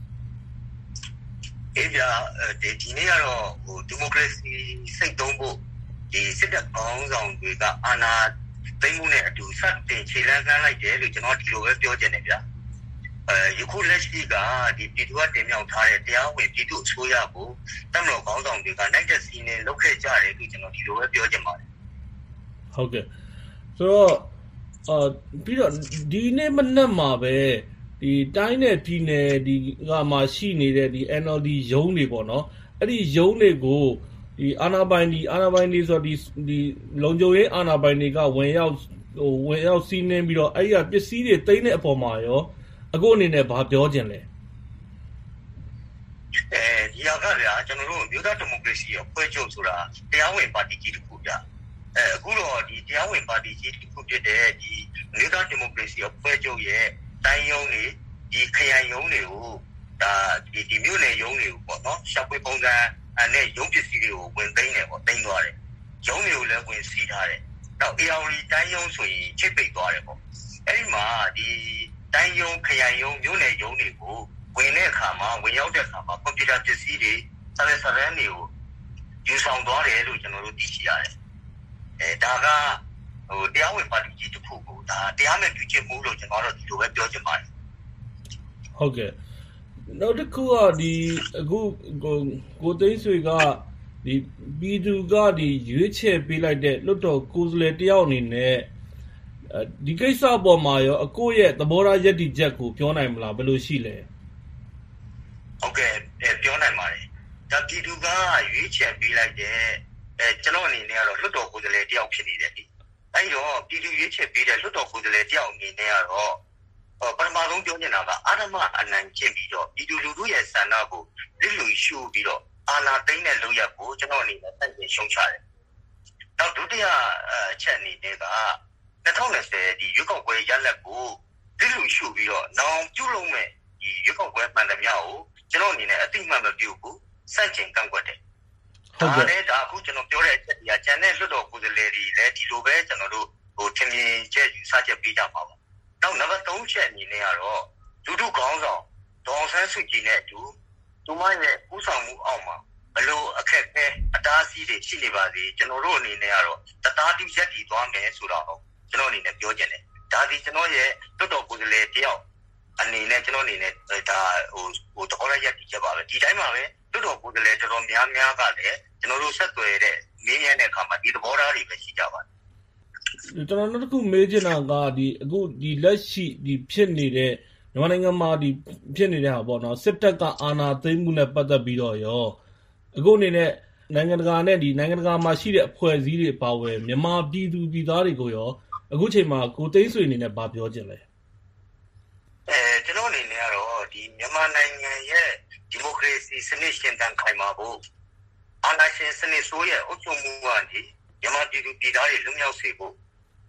ဗျာဒီနေ့ကတော့ဒီမိုကရေစီစိတ်သုံးဖို့ဒီစစ်တပ်ခေါင်းဆောင်တွေကအာဏာသိမ်းမှုနဲ့အတူစတင်ခြေလှမ်းလှမ်းလိုက်တယ်လို့ကျွန်တော်ဒီလိုပဲပြောချင်တယ်ဗျာယခုလက်ရှိကဒီပြည်သူ့တင်မြောက်ထားတဲ့တရားဝင်ပြည်သူ့အစိုးရကိုတမတော်ခေါင်းဆောင်တွေကနိုင်တဲ့စီးနေလုပ်ခဲ့ကြတယ်လို့ကျွန်တော်ဒီလိုပဲပြောချင်ပါတယ်ဟုတ်ကဲ့ဆိုတော့ပြီးတော့ဒီနေ့မနက်မှာပဲဒီတိုင်းနဲ့ပြည်နယ်ဒီကမှာရှိနေတဲ့ဒီ NLD ရုံးတွေပေါ့နော်အဲ့ဒီရုံးတွေကိုဒီအာဏာပိုင်တွေဆိုဒီလုံခြုံရေးအာဏာပိုင်တွေကဝင်ရောက်စီးနင်းပြီးတော့အဲ့ဒီပစ္စည်းတွေသိမ်းတဲ့အပေါ်မှာရောအခုအနေနဲ့ဘာပြောချင်လဲဒီဟာကဗျာကျွန်တော်တို့မြို့သားဒီမိုကရေစီရဲ့ဖွဲ့ချုပ်ဆိုတာတရားဝင်ပါတီကြီးတစ်ခုဗျာအခုတော့ဒီတရားဝင်ပါတီကြီးတစ်ခုဖြစ်တဲ့ဒီမြို့သားဒီမိုကရေစီရဲ့ဖွဲ့ချုပ်ရဲ့တိုင်းရုံးတွေဒီခရိုင်ရုံးတွေကိုဒါဒီမြို့နယ်ရုံးတွေကိုပေါ့နော်ရှောက်ပွေပုံစံနဲ့ရုံးပစ္စည်းတွေကိုဝင်သိမ်းတယ်ပေါ့သိမ်းသွားတယ်ရုံးတွေကိုလည်းဝင်စီးထားတယ်နောက် AR တိုင်းရုံးဆိုရင်ချိတ်ပိတ်သွားတယ်ပေါ့အဲ့ဒီမှာဒီတိုင်းရုံးခရိုင်ရုံးမြို့နယ်ရုံးတွေကိုဝင်တဲ့အခါမှာဝင်ရောက်တဲ့အခါမှာကွန်ပျူတာပစ္စည်းတွေစာရွက်စာတမ်းတွေကိုယူဆောင်သွားတယ်လို့ကျွန်တော်တို့သိရှိရတယ်ဒါကတရားဝင်ပါတီကြီးတစ်ခုကိုဒါတရားမဲ့ပြုကျင့်မှုလို့ကျွန်တော်တို့ဒီလိုပဲပြောချင်ပါတယ်ဟုတ်ကဲ့နောက်တစ်ခုကဒီအခုကိုသိန်းဆွေကဒီပြည်သူကဒီရွေးချယ်ပေးလိုက်တဲ့လွတ်တော်ကိုယ်စားလှယ်တယောက်အနေနဲ့ဒီကိစ္စပေါ်မှာရောအကိုရဲ့သဘောထားယက်တီချက်ကိုပြောနိုင်မလားဘယ်လိုရှိလဲဟုတ်ကဲ့ပြောနိုင်ပါတယ်ဒါပြည်သူကရွေးချယ်ပေးလိုက်တဲ့ကျွန်တော်အနေနဲ့ကတော့လွတ်တော်ကိုယ်စားလှယ်တယောက်ဖြစ်နေတယ်ဒီအဲ့တော့ပြည်သူရွေးချယ်ပေးတဲ့လွတ်တော်ကိုယ်စားလှယ်တယောက်အနေနဲ့ကတော့ပထမဆုံးပြောချင်တာကအာဏာမအနိုင်ကျင့်ပြီးတော့ပြည်သူလူထုရဲ့ဆန္ဒကိုလစ်လျူရှုပြီးတော့အာဏာသိမ်းတဲ့လုပ်ရပ်ကိုကျွန်တော်အနေနဲ့တိုက်ရိုက်ရှုံချတယ်။နောက်ဒုတိယအချက်အနေနဲ့က2020ဒီရွေးကောက်ပွဲရလဒ်ကိုလစ်လျူရှုပြီးတော့နောင်ပြုလုပ်မဲ့ဒီရွေးကောက်ပွဲမှန်သမျှကိုကျွန်တော်အနေနဲ့အတိအမှန်မပြုဘူးစန့်ကျင်ကန့်ကွက်တယ်။ဒါနဲ့ဒါအခုကျွန်တော်ပြောတဲ့အချက်ကြီးကကျန်တဲ့လွတ်တော်ကိုယ်စားလှယ်တွေလည်းဒီလိုပဲကျွန်တော်တို့ထင်မြင်ချက်ယူဆချက်ပေးကြပါပါ။နောက်နံပါတ်3ချက်အနေနဲ့ကတော့လူထုခေါင်းဆောင်ဒေါ်အောင်ဆန်းစုကြည်နဲ့အတူသူမရဲ့ဥဆောင်မှုအောက်မှာဘလို့အခက်အခဲအတားအဆီးတွေရှိနေပါသေးကျွန်တော်တို့အနေနဲ့ကတော့တသားတိရက်တည်သွားမယ်ဆိုတော့ကျွန်တော်အနေနဲ့ပြောချင်တယ်ဒါဒီကျွန်တော်ရဲ့လွတ်တော်ကိုယ်စားလှယ်တယောက်အနေနဲ့ကျွန်တော်အနေနဲ့ဒါဟိုတော်ရရက်တည်ချက်ပါပဲဒီတိုင်းမှာပဲလွတ်တော်ကိုယ်စားလှယ်တော်တော်များများကလည်းကျွန်တော်တို့ဆက်သွယ်တဲ့မင်းရဲ့အခါမှာဒီသဘောထားတွေပဲရှိကြပါတယ်ကျွန်တော်တို့ခုမေးချင်တာကဒီအခုဒီလက်ရှိဒီဖြစ်နေတဲ့မြန်မာနိုင်ငံမှာဒီဖြစ်နေတဲ့ဟာပေါ့နော်စစ်တပ်ကအာဏာသိမ်းမှုနဲ့ပတ်သက်ပြီးတော့ရောအခုအနေနဲ့နိုင်ငံတကာနဲ့ဒီနိုင်ငံတကာမှာရှိတဲ့အဖွဲ့အစည်းတွေပါဝင်မြန်မာပြည်သူပြည်သားတွေကိုရောအခုချိန်မှာကိုသိန်းဆွေအနေနဲ့ဗာပြောချင်လဲကျွန်တော်အနေနဲ့ကတော့ဒီမြန်မာနိုင်ငံရဲ့ဒီမိုကရေစီစနစ်ရှင်သန်ခိုင်မာဖို့အာဏာရှင်စနစ်ဆိုးရဲ့အုပ်ချုပ်မှုကနေမြန်မာပြည်သူပြည်သားတွေလွတ်မြောက်စေဖို့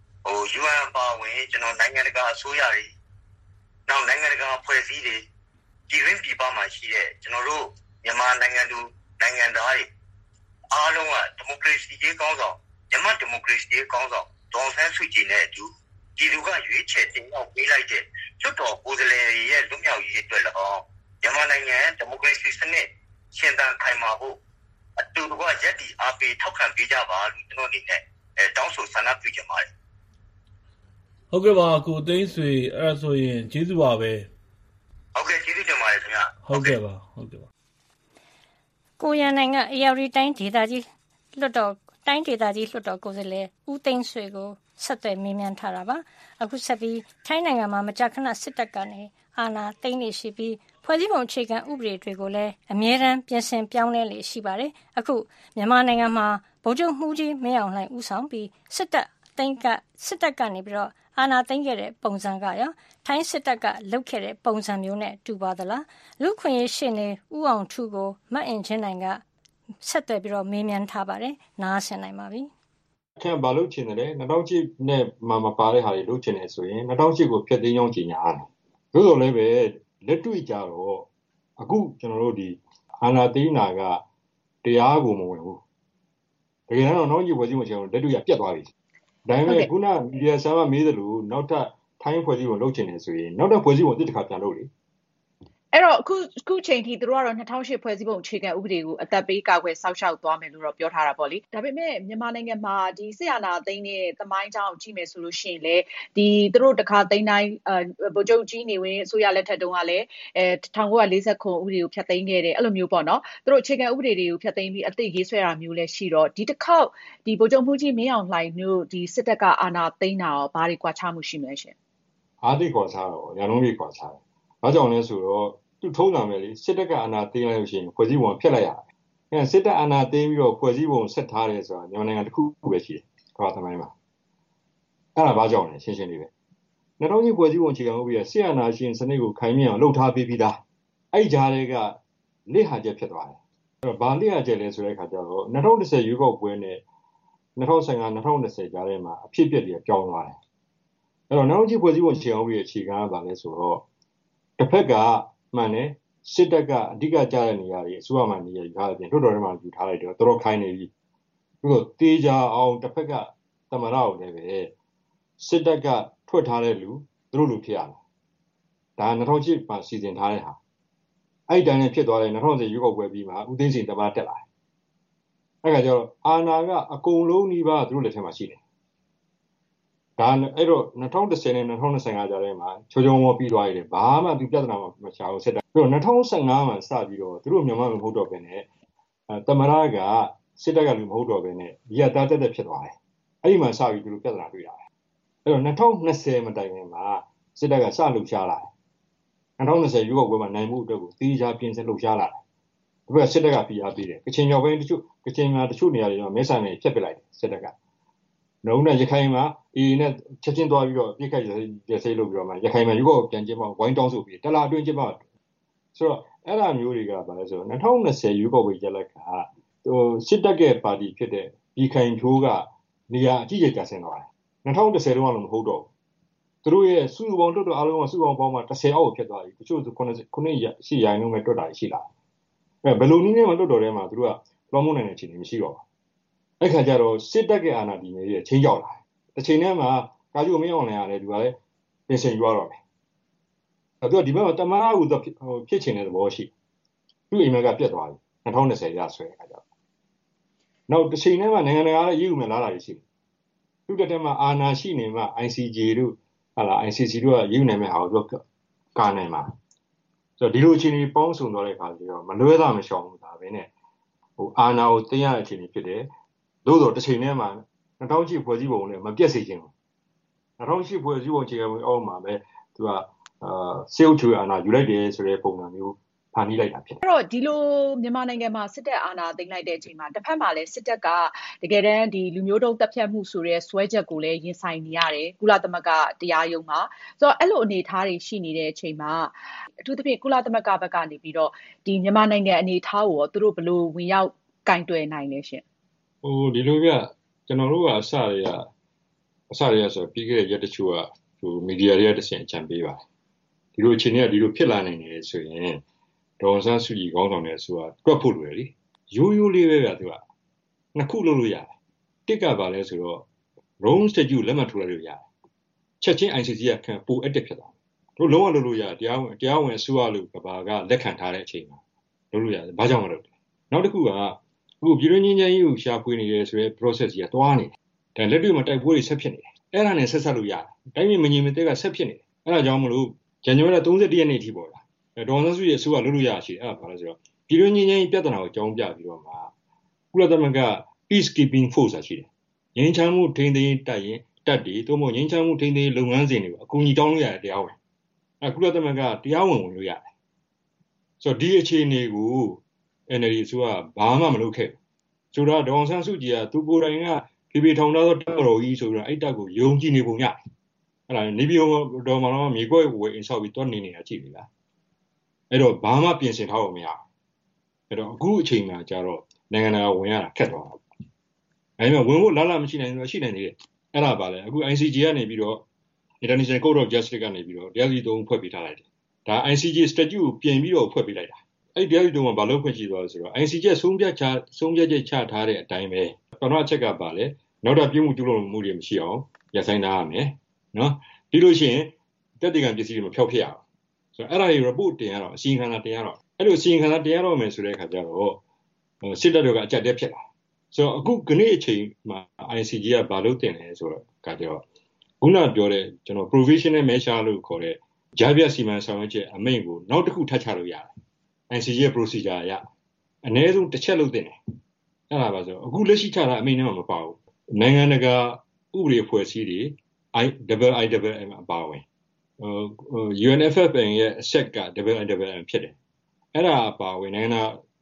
UN ပါဝင်ကျွန်တော်နိုင်ငံတကာအစိုးရတွေနောက်နိုင်ငံတကာအဖွဲ့အစည်းတွေပြည်တွင်းပြည်ပမှာရှိတဲ့ကျွန်တော်တို့မြန်မာနိုင်ငံသူနိုင်ငံသားတွေအားလုံးကဒီမိုကရေစီကြီးကောင်းဆောင်မြန်မာဒီမိုကရေစီကြီးကောင်းဆောင်ဒေါ်ဆန်းစုကြည်နဲ့အတူပြည်သူကရွေးချယ်တင်မြှောက်ပေးလိုက်တဲ့လွတ်တော်ကိုယ်စားလှယ်ရဲ့လွတ်မြောက်ရေးအတွက်လည်းမြန်မာနိုင်ငံဒီမိုကရေစီစနစ်ရှင်သန်ခိုင်မာဖို့အတူတူကရက်တီအားပေးထောက်ခံပေးကြပါလို့ကျွန်တော်အနေနဲ့တောင်းဆိုဆန္ဒပြုချင်ပါတယ်ဟုတ်ကဲ့ပါကိုသိန်းဆွေအဲ့ဒါဆိုရင်ကျေးဇူးပါပဲဟုတ်ကဲ့ကျေးဇူးတင်ပါတယ်ခင်ဗျဟုတ်ကဲ့ပါကိုရန်နိုင်ငံ AR တိုင်းဒေသကြီးလွှတ်တော်တိုင်းဒေသကြီးလွှတ်တော်ကိုယ်စားလှယ်ဦးသိန်းဆွေကိုဆက်သွယ်မေးမြန်းထားတာပါအခုဆက်ပြီးထိုင်းနိုင်ငံမှာမကြာခဏစစ်တပ်ကနေအာဏာသိမ်းနေရှိပြီးဖွဲ့စည်းပုံအခြေခံဥပဒေတွေကိုလည်းအမြဲတမ်းပြင်ဆင်ပြောင်းလဲလေရှိပါတယ်အခုမြန်မာနိုင်ငံမှာဗိုလ်ချုပ်မှုကြီးမင်းအောင်လှိုင်ဦးဆောင်ပြီးစစ်တပ်ကနေပြီးတော့အာဏာသိမ်းခဲ့တဲ့ပုံစံကရောထိုင်းစစ်တပ်ကလုပ်ခဲ့တဲ့ပုံစံမျိုးနဲ့တူပါသလားလူခွင့်ရေးရှင်းနေဦးအောင်ထူးကိုမတ်အင်ချင်းနိုင်ကဆက်သွယ်ပြီးတော့မေးမြန်းထားပါတယ်နားဆင်နိုင်ပါပြီခင်ဗျာဘာလို့ချင်တယ်လဲ2008နဲ့မှမပါတဲ့ဟာတွေလုပ်ချင်တယ်ဆိုရင်2008ကိုဖျက်သိမ်းကြောင်းကြီးညာရတယ်သို့တော်လည်းပဲလက်တွေ့ကြတော့အခုကျွန်တော်တို့ဒီအာဏာသိမ်းတာကတရားကိုမဝင်ဘူးတကယ်တော့နောက်ကြီးဝယ်စီဝင်ချင်လက်တွေ့ကပြတ်သွားပြီဒါပေမဲ့ခုနမီဒီယာဆာကမေးသလိုနောက်ထပ်ထိုင်းဖွဲ့စည်းပုံလုပ်ချင်တယ်ဆိုရင်နောက်ထပ်ဖွဲ့စည်းပုံတစ်ခါပြန်လုပ်လေအဲ့တော့အခုချိန်ထိသူတို့ကတော့2008ဖွဲ့စည်းပုံအခြေခံဥပဒေကိုအသက်ပေးကာကွယ်စောင့်ရှောက်သွားမယ်လို့တော့ပြောထားတာပေါ့လေဒါပေမဲ့မြန်မာနိုင်ငံမှာဒီစစ်အာဏာသိမ်းတဲ့သမိုင်းကြောင်းကြည့်မယ်ဆိုလို့ရှိရင်လေဒီသူတို့တစ်ခါသိမ်းတိုင်းဗိုလ်ချုပ်ကြီးနေဝင်အစိုးရလက်ထက်တုန်းကလည်း1940ခုဥပဒေကိုဖျက်သိမ်းခဲ့တယ်အဲ့လိုမျိုးပေါ့နော်သူတို့အခြေခံဥပဒေတွေကိုဖျက်သိမ်းပြီးအသစ်ရေးဆွဲတာမျိုးလည်းရှိတော့ဒီတစ်ခေါက်ဒီဗိုလ်ချုပ်မှုကြီးမင်းအောင်လှိုင်တို့ဒီစစ်တပ်ကအာဏာသိမ်းတာရောဘာတွေကွာခြားမှုရှိမလဲရှင်အားသိကွာခြားတော့ညာလုံးကြီးကွာခြားတယ်ဘာကြောင့်လဲဆိုတော့သူထုံးတာပဲလေစစ်တပ်ကအာဏာသိမ်းလိုက်လို့ရှိရင်ဖွဲ့စည်းပုံဖျက်လိုက်ရတယ်စစ်တပ်အာဏာသိမ်းပြီးတော့ဖွဲ့စည်းပုံဆက်ထားတယ်ဆိုတာမြန်မာနိုင်ငံတစ်ခုပဲရှိတယ်ကမ္ဘာသမိုင်းမှာအဲ့ဒါဘာကြောင့်လဲရှင်းရှင်းလေးပဲ2000ကြီးဖွဲ့စည်းပုံအခြေခံဥပဒေကစစ်အာဏာရှင်စနစ်ကိုခိုင်မြဲအောင်လှုပ်ထားပေးပြီးသားအဲ့ကြားတွေကလက်ဟာချက်ဖြစ်သွားတယ်အဲ့တော့ဘာလက်ဟာချက်လဲဆိုတဲ့အခါကျတော့2010ရွေးကောက်ပွဲနဲ့2015-2020ကြားထဲမှာအဖြစ်အပျက်တွေပြောင်းသွားတယ်အဲ့တော့2000ကြီးဖွဲ့စည်းပုံအခြေခံဥပဒေအခြေခံကဘာလဲဆိုတော့တစ်ဖက်ကမှန်တယ်စစ်တပ်ကအဓိကကြားတဲ့နေရာတွေအစိုးရမှနေရာယူထားတယ်ပြင်တော်တော်များယူထားလိုက်တော့တော်တော်ခိုင်းနေပြီပြီးတော့တေးကြအောင်တစ်ဖက်ကသမရကိုလည်းပဲစစ်တပ်ကထွက်ထားတဲ့လူသူတို့လူဖြစ်ရမယ်ဒါ2008မှာစီစဉ်ထားတဲ့ဟာအဲ့တိုင်းနဲ့ဖြစ်သွားတယ်2010ရွေးကောက်ပွဲပြီးမှာဦးသိန်းစိန်သမရတက်လာတယ်အဲ့ကကျတော့အာဏာကအကုန်လုံးနှီးပါသူတို့လက်ထဲမှာရှိတယ်ဒါအဲ့တော့2010နဲ့2025ကြားထဲမှာချိုးချုံဝပြီးသွားရတယ်ဘာမှသူပြဿနာမချအောင်စစ်တပ်ပြီးတော့2015မှာစပြီးတော့သူတို့မြန်မာမဟုတ်တော့ဘဲနဲ့သမရကစစ်တပ်ကလူမဟုတ်တော့ဘဲနဲ့ရတာတက်ဖြစ်သွားတယ်အဲ့ဒီမှာစပြီးသူတို့ပြဿနာတွေ့ရတယ်အဲ့တော့2020မတိုင်ခင်မှာစစ်တပ်ကစလှုပ်ရှားလာတယ်2020ရွေးကောက်ပွဲမှာနိုင်မှုအတွက်ကိုတီးခြားပြင်ဆင်လှုပ်ရှားလာတယ်ဒီဘက်စစ်တပ်ကပြည်အားပေးတယ်ကချင်မြောက်ပိုင်းတချို့ကချင်မှာတချို့နေရာတွေမှာမဲဆန်တွေဖျက်ပစ်လိုက်တယ်စစ်တပ်ကနှုံးနဲ့ရခိုင်မှာနဲ့ချက်ချင်းသွားပြီးတော့ပြစ်ခတ်ရစိလုပ်ပြီးတော့မှရခိုင်မှာရွေးကောက်ပြန်ကျင်းပဝိုင်းတောင်းဆိုပြီးတလားအတွင်းကျင်းပဆိုတော့အဲ့ဒါမျိုးတွေကဘာလဲဆိုတော့2020ရွေးကောက်ပွဲရလက်ကစစ်တပ်ရဲ့ပါတီဖြစ်တဲ့ပြည်ခိုင်ဖြိုးကနေရာအကြီးကြီးကျဆင်းသွားတယ်2010တုန်းကလည်းမဟုတ်တော့သူတို့ရဲ့စုစုပေါင်းတွတ်အားလုံးကစုပေါင်းပေါင်းမှာ10အောက်ဖြစ်သွားပြီတချို့ဆို9ရာနှုန်းပဲတွတ်တာရှိလာတယ်ဘယ်လိုနည်းနဲ့မှတွတ်တော်ထဲမှာသူတို့ကလွှမ်းမိုးနိုင်တဲ့အခြေအနေမရှိတော့ဘူးအဲ့ခါကျတော့စစ်တပ်ရဲ့အာဏာတည်မြဲရေးချင်းကြောက်လာတစ်ချိန်တည်းမှာကာကျိုမင်းအောင်လှိုင်ရတယ်သူကလည်းပြင်ဆင်ယူရတော့တယ်သူကဒီဘက်မှာတမန်အားကိုဖြစ်ချင်တဲ့သဘောရှိသူ့အိမ်မက်ကပြတ်သွားပြီ2020ရဆွဲတဲ့ခါကျတော့နောက်တစ်ချိန်တည်းမှာနိုင်ငံတကာလည်းရေးယူမယ်လားလာရှိသူ့တက်မှာအာဏာရှိနေမှ ICJ တို့ဟာလား ICC တို့ကရေးယူနိုင်မဲ့ဟာကိုသူကာနိုင်မှာဆိုတော့ဒီလိုအခြေအနေပေါင်းစုံသွားတဲ့အခါကျတော့မလွဲတာမရှောင်ဘူးဒါပဲနဲ့အာဏာကိုတင်ရတဲ့အခြေအနေဖြစ်တယ်သို့တော့တစ်ချိန်တည်းမှာ2008ဖွဲ့စည်းပုံနဲ့မပြတ်စေခြင်း2008ဖွဲ့စည်းပုံအခြေခံပုံအောက်မှာပဲသူကစေအုပ်ချုပ်အာဏာယူလိုက်တယ်ဆိုတဲ့ပုံစံမျိုးဖန်တီးလိုက်တာဖြစ်တယ်အဲ့တော့ဒီလိုမြန်မာနိုင်ငံမှာစစ်တပ်အာဏာသိမ်းလိုက်တဲ့အချိန်မှာတစ်ဖက်မှာလည်းစစ်တပ်ကတကယ်တမ်းဒီလူမျိုးတုံးတပ်ဖြတ်မှုဆိုတဲ့စွဲချက်ကိုလည်းရင်ဆိုင်နေရတယ်ကုလသမဂ္ဂတရားရုံးမှာဆိုတော့အဲ့လိုအနေအထားတွေရှိနေတဲ့အချိန်မှာအထူးသဖြင့်ကုလသမဂ္ဂဘက်ကနေပြီးတော့ဒီမြန်မာနိုင်ငံအနေအထားကိုသူတို့ဘယ်လိုဝင်ရောက်ကင်တွယ်နိုင်လဲရှင်ဒီလိုပြကျွန်တော်တို့ကအစတွေကဆိုပြီးခဲ့တဲ့ရက်တချို့ကမီဒီယာတွေကတဆင့်အကြံပေးပါတယ်ဒီလိုအခြေအနေကဒီလိုဖြစ်လာနိုင်တယ်ဆိုရင်ဒေါ်ဆန်းစုကြည်ခေါင်းဆောင်တဲ့ဆိုတာတွက်ဖို့လိုတယ်လေရိုးရိုးလေးပဲဗျသူကနှစ်ခုလုပ်လို့ရတယ်တစ်ကပါလဲဆိုတော့ Rome Statute လက်မှတ်ထိုးလိုက်လို့ရတယ်ချက်ချင်း ICC ကခံပိုအက်တစ်ဖြစ်သွားတို့လုံးဝလုပ်လို့ရတယ်တရားဝင်အစိုးရလို့ကဘာကလက်ခံထားတဲ့အချိန်မှာလုပ်လို့ရတယ်ဘာကြောင့်မလုပ်လဲနောက်တစ်ခုကအခုပြည်တွင်းချင်းချင်းကြီးကိုရှာဖွေနေတယ်ဆိုရဲ process ကြီးကတွားနေတယ်ဒါလက်တွေ့မှာတိုက်ပွဲတွေဆက်ဖြစ်နေတယ်အဲ့ဒါနဲ့ဆက်ဆက်လို့ရတယ်တိုင်းပြည်မငြိမ်မသက်ကဆက်ဖြစ်နေတယ်အဲ့ဒါကြောင့်မလို့ဇန်နဝါရီ31ရက်နေ့ထိပေါ့လားဒေါ်ဆန်းစုကြည်အစိုးရလုပ်လို့ရရှိတယ်အဲ့ဒါဘာလဲဆိုတော့ပြည်တွင်းချင်းချင်းပြဿနာကိုအကြောင်းပြပြီးတော့မှကုလသမဂ္ဂ peacekeeping force ရှိတယ်ငြိမ်းချမ်းမှုထိန်းသိမ်းတပ်ရင်တပ်တွေသို့မဟုတ်ငြိမ်းချမ်းမှုထိန်းသိမ်းလုပ်ငန်းစဉ်တွေကိုအကူအညီတောင်းလို့ရတယ်တရားဝင်အဲ့ကုလသမဂ္ဂတရားဝင်ဝင်လို့ရတယ်ဆိုတော့ဒီအခြေအနေကို NLD ဆိုတာဘာမှမလုပ်ခဲ့ဘူးဆိုတော့ဒေါ်ဆန်းစုကြည်ကသူကိုယ်တိုင်ကဖေထောင်ထားသောတပ်မတော်ကြီးဆိုတော့အဲ့တပ်ကိုယုံကြည်နေပုံရတယ်အဲ့ဒါနေပြည်တော်မှာတော့မြေကွက်ဝယ်အင်ဆောက်ပြီးတွန်းနေနေတာကြည့်ပြီလားအဲ့တော့ဘာမှပြင်ဆင်ထားလို့မရဘူးအဲ့တော့အခုအချိန်မှာကျတော့နိုင်ငံတကာဝင်ရတာခက်သွားတာအဲ့မှာဝင်ဖို့လားလားမရှိနိုင်ဘူးရှိနိုင်နေတယ်အဲ့ဒါပါလေအခု ICJ ကနေပြီးတော့ International Court of Justice ကနေပြီးတော့တရားစီရင်ဖွဲ့ပေးထားလိုက်တယ်ဒါ ICJ statute ကိုပြင်ပြီးတော့ဖွဲ့ပေးလိုက်တာအဲ့တရားစီရင်မှာဘာလို့ဖွင့်ရှိသွားလဲဆိုတော့ ICJ ဆုံးဖြတ်ချက်ချထားတဲ့အတိုင်းပဲပထမအချက်ကပါလေနောက်တော့ပြုမှုကျူးလွန်မှုတွေမရှိအောင်ရပ်ဆိုင်းထားရမယ်နော်ပြီးလို့ရှိရင်တက်တေကံပစ္စည်းတွေမဖျောက်ဖြစ်အောင်ဆိုတော့အဲ့ဒါတွေ report တင်ရတော့အစီရင်ခံစာတင်ရတော့အဲ့လိုအစီရင်ခံစာတင်ရတော့မယ်ဆိုတဲ့အခါကျတော့စစ်တပ်တို့ကအကြက်တဲဖြစ်လာဆိုတော့အခုခဏအချိန်မှာ ICJ ကဘာလို့တင်လဲဆိုတော့ကကြတော့ခုနပြောတဲ့ကျွန်တော် provisional measure လို့ခေါ်တဲ့ကြားပြစီမံဆောင်ရွက်ချက်အမိန့်ကိုနောက်တစ်ခုထပ်ချလို့ရတယ် ICJ ရဲ့ procedure အရအနည်းဆုံးတစ်ချက်လုပ်တင်တယ်အဲ့ဒါပါဆိုအခုလက်ရှိချတာအမိန့်နဲ့မှမပါဘူးနိုင်ငံတကာဥပဒေဖွဲ့စည်းတွေ IIMM အပါဝင်UNFFM ရဲ့အဆက်က IIMM ဖြစ်တယ်အဲ့ဒါအပါဝင်နိုင်ငံ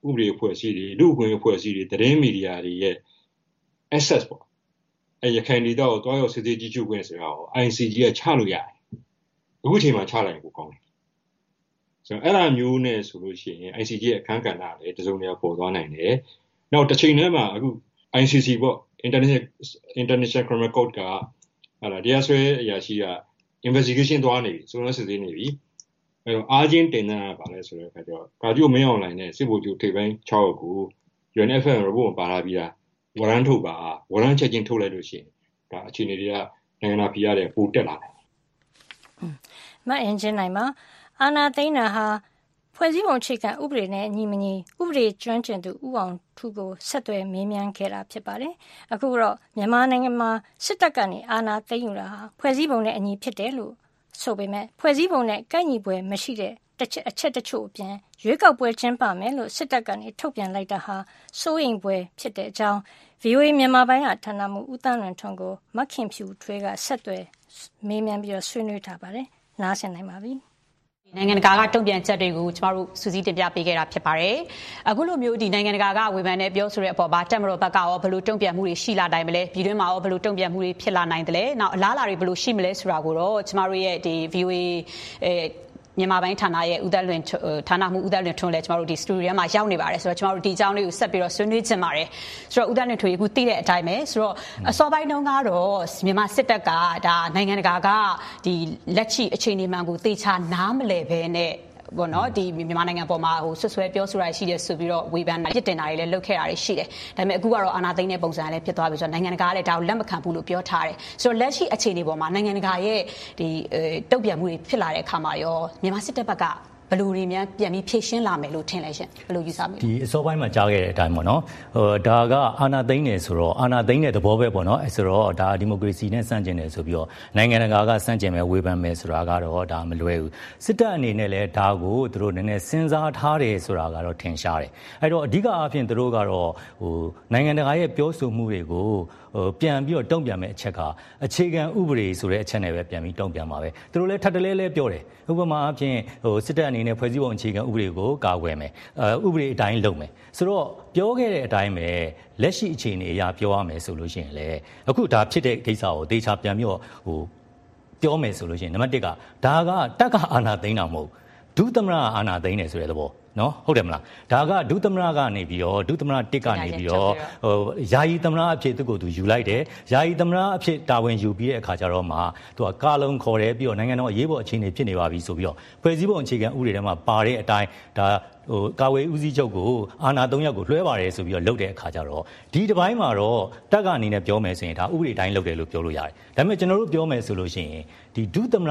ဥပဒေဖွဲ့စည်းတွေလူ့အခွင့်အရေးဖွဲ့စည်းတွေသတင်းမီဒီယာတွေရဲ့ access ပေါ့ရခိုင်ဒေသကိုတွားရောက်စစ်ဆေးကြည့်ရှုခွင့်ဆိုတာကို ICJ ကချလို့ရတယ်အခုချိန်မှာချလိုက်ကိုကောင်းတယ်ဆိုတော့အဲ့လိုမျိုးနဲ့ဆိုလို့ရှိရင် ICJ ရဲ့အခန်းကဏ္ဍလည်းတစုံတရာပေါ်သွားနိုင်တယ်နောက်တစ်ချိန်တည်းမှာအခု ICC ပေါ့ International Criminal Court ကတရားစွဲအရာရှိက investigation သွားနေပြီစုံစမ်းစစ်ဆေးနေပြီအဲ့တော့အားချင်းတင်တာပါလဲဆိုတဲ့အခါကျတော့ကာဂျိုမင်းအွန်လိုင်းနဲ့စစ်ဗိုလ်ချုပ်ထိပ်ပိုင်း6ယောက်ကို UNFM report မှာပါလာပြီးဝရမ်းထုတ်ပါဝရမ်းချက်ချင်းထုတ်လိုက်လို့ရှိရင်ဒါအခြေအနေတွေကနိုင်ငံတော်ပြည်ရတယ်ပိုတက်လာတယ်မအင်ဂျင်နိုင်မှာအာနာသိန်းနာဟာဖွဲ့စည်းပုံအခြေခံဥပဒေနဲ့ညီမညီဥပဒေကျွမ်းကျင်သူဥအောင်ထူကိုဆက်သွယ်မေးမြန်းခဲ့တာဖြစ်ပါတယ်။အခုတော့မြန်မာနိုင်ငံမှာစစ်တပ်ကနေအာဏာသိမ်းယူတာဟာဖွဲ့စည်းပုံနဲ့အညီဖြစ်တယ်လို့ဆိုပေမဲ့ဖွဲ့စည်းပုံနဲ့ကိုက်ညီပွဲမရှိတဲ့အချက်တချို့အပြင်ရွေးကောက်ပွဲကျင်းပမယ်လို့စစ်တပ်ကနေထုတ်ပြန်လိုက်တာဟာစိုးရိမ်ပွဲဖြစ်တဲ့အကြောင်း VOA မြန်မာပိုင်းကဌာနမှူးဦးသန်းလွင်ထွန်းကိုမခင်ဖြူထွေးကဆက်သွယ်မေးမြန်းပြီးဆွေးနွေးထားပါတယ်။နားဆင်နိုင်ပါပြီ။နိုင်ငံတကာကတုံ့ပြန်ချက်တွေကိုကျမတို့စူးစီးတင်ပြပေးခဲ့တာဖြစ်ပါတယ်။အခုလိုမျိုးဒီနိုင်ငံတကာကဝေဖန်တဲ့ပြောဆိုတဲ့အပေါ်မှာတက်မတော်ဘက်ကရောဘယ်လိုတုံ့ပြန်မှုတွေရှိလာနိုင်မလဲပြည်တွင်းမှာရောဘယ်လိုတုံ့ပြန်မှုတွေဖြစ်လာနိုင်တယ်လဲ။နောက်အလားအလာတွေဘယ်လိုရှိမလဲဆိုတာကိုတော့ကျမတို့ရဲ့ဒီ VOA မြန်မာပိုင်းဌာနရဲ့ဦးသက်လွင်ဌာနမှဦးသက်လွင်ထွန်းလည်းကျမတို့ဒီစတူဒီယိုမှာရောက်နေပါတယ်ဆိုတော့ကျမတို့ဒီအကြောင်းလေးကိုဆက်ပြီးတော့ဆွေးနွေးချင်ပါတယ်ဆိုတော့ဦးသက်လွင်ထွန်းအခုသိတဲ့အတိုင်းပဲဆိုတော့အစောပိုင်းတုန်းကတော့မြန်မာစစ်တပ်ကဒါနိုင်ငံတကာကဒီလက်ရှိအခြေအနေမှန်ကိုသေချာနားမလည်ဘဲနဲ့ဘောနော်ဒီမြန်မာနိုင်ငံပေါ်မှာဆွဆွဲပြောဆိုတာရှိတယ်ဆိုပြီးတော့ဝေဖန်ပြစ်တင်တာတွေလည်းလုပ်ခဲ့တာတွေရှိတယ်ဒါပေမဲ့အခုကတော့အာဏာသိမ်းတဲ့ပုံစံလည်းဖြစ်သွားပြီဆိုတော့နိုင်ငံတကာကလည်းဒါကိုလက်မခံဘူးလို့ပြောထားတယ်ဆိုတော့လက်ရှိအခြေအနေပေါ်မှာနိုင်ငံတကာရဲ့ဒီတုံ့ပြန်မှုတွေဖြစ်လာတဲ့အခါမှာရောမြန်မာစစ်တပ်ဘက်ကဘယ်လိုတွေများပြန်ပြီးဖြည့်ရှင်းလာမယ်လို့ထင်လဲရှင်ဘယ်လိုယူဆမလဲဒီအစောပိုင်းမှာကြားခဲ့တဲ့အတိုင်းပေါ့နော်ဒါကအာဏာသိမ်းနေဆိုတော့အာဏာသိမ်းတဲ့သဘောပဲပေါ့နော်ဆိုတော့ဒါဒီမိုကရေစီနဲ့စန့်ကျင်တယ်ဆိုပြီးတော့နိုင်ငံတကာကစန့်ကျင်မယ်ဝေဖန်မယ်ဆိုတာကတော့ဒါမလွယ်ဘူးစစ်တပ်အနေနဲ့လည်းဒါကိုသူတို့နည်းနည်းစဉ်းစားထားတယ်ဆိုတာကတော့ထင်ရှားတယ်အဲ့တော့အဓိကအဖြစ်သူတို့ကတော့နိုင်ငံတကာရဲ့ပြောဆိုမှုတွေကိုပြန်ပြီးတော့တုံ့ပြန်မဲ့အချက်ကအခြေခံဥပဒေဆိုတဲ့အချက်နဲ့ပဲပြန်ပြီးတုံ့ပြန်ပါပဲသူတို့လည်းထပ်တလဲလဲပြောတယ်ဥပမာအဖြစ်စစ်တပ်အနေနဲ့ဖွဲ့စည်းပုံအခြေခံဥပဒေကိုကာကွယ်မယ်ဥပဒေအတိုင်းလုပ်မယ်ဆိုတော့ပြောခဲ့တဲ့အတိုင်းပဲလက်ရှိအခြေအနေအရပြောရမယ်ဆိုလို့ရှိရင်လေအခုဒါဖြစ်တဲ့ကိစ္စကိုသေချာပြန်ပြီးတော့ပြောမယ်ဆိုလို့ရှိရင်နံပါတ်1ကဒါကတပ်ကအာဏာသိမ်းတာမဟုတ်ဒုသမရအာဏာသိမ်းတယ်ဆိုတဲ့သဘောနော်ဟုတ်တယ်မလားဒါကဒုသမရကနေပြီးတော့ဒုသမရ1ကနေပြီးတော့ယာယီသမရအဖြစ်သူ့ကိုသူယူလိုက်တယ်ယာယီသမရအဖြစ်တာဝန်ယူပြီးတဲ့အခါကျတော့မှသူကကာလုံခေါ်တယ်ပြီးတော့နိုင်ငံတော်အရေးပေါ်အခြေအနေဖြစ်နေပါပြီဆိုပြီးတော့ဖွဲ့စည်းပုံအခြေခံဥပဒေထဲမှာပါတဲ့အတိုင်းဒါကာဝေးဦးစီးချုပ်ကိုအာဏာ3ရပ်ကိုလွှဲပါတယ်ဆိုပြီးတော့လုပ်တဲ့အခါကျတော့ဒီတစ်ပိုင်းမှာတော့တပ်ကနေနဲ့ပြောမယ်ဆိုရင်ဒါဥပဒေတိုင်းလုပ်တယ်လို့ပြောလို့ရတယ်ဒါပေမဲ့ကျွန်တော်တို့ပြောမယ်ဆိုလို့ရှိရင်ဒီဒုသမရ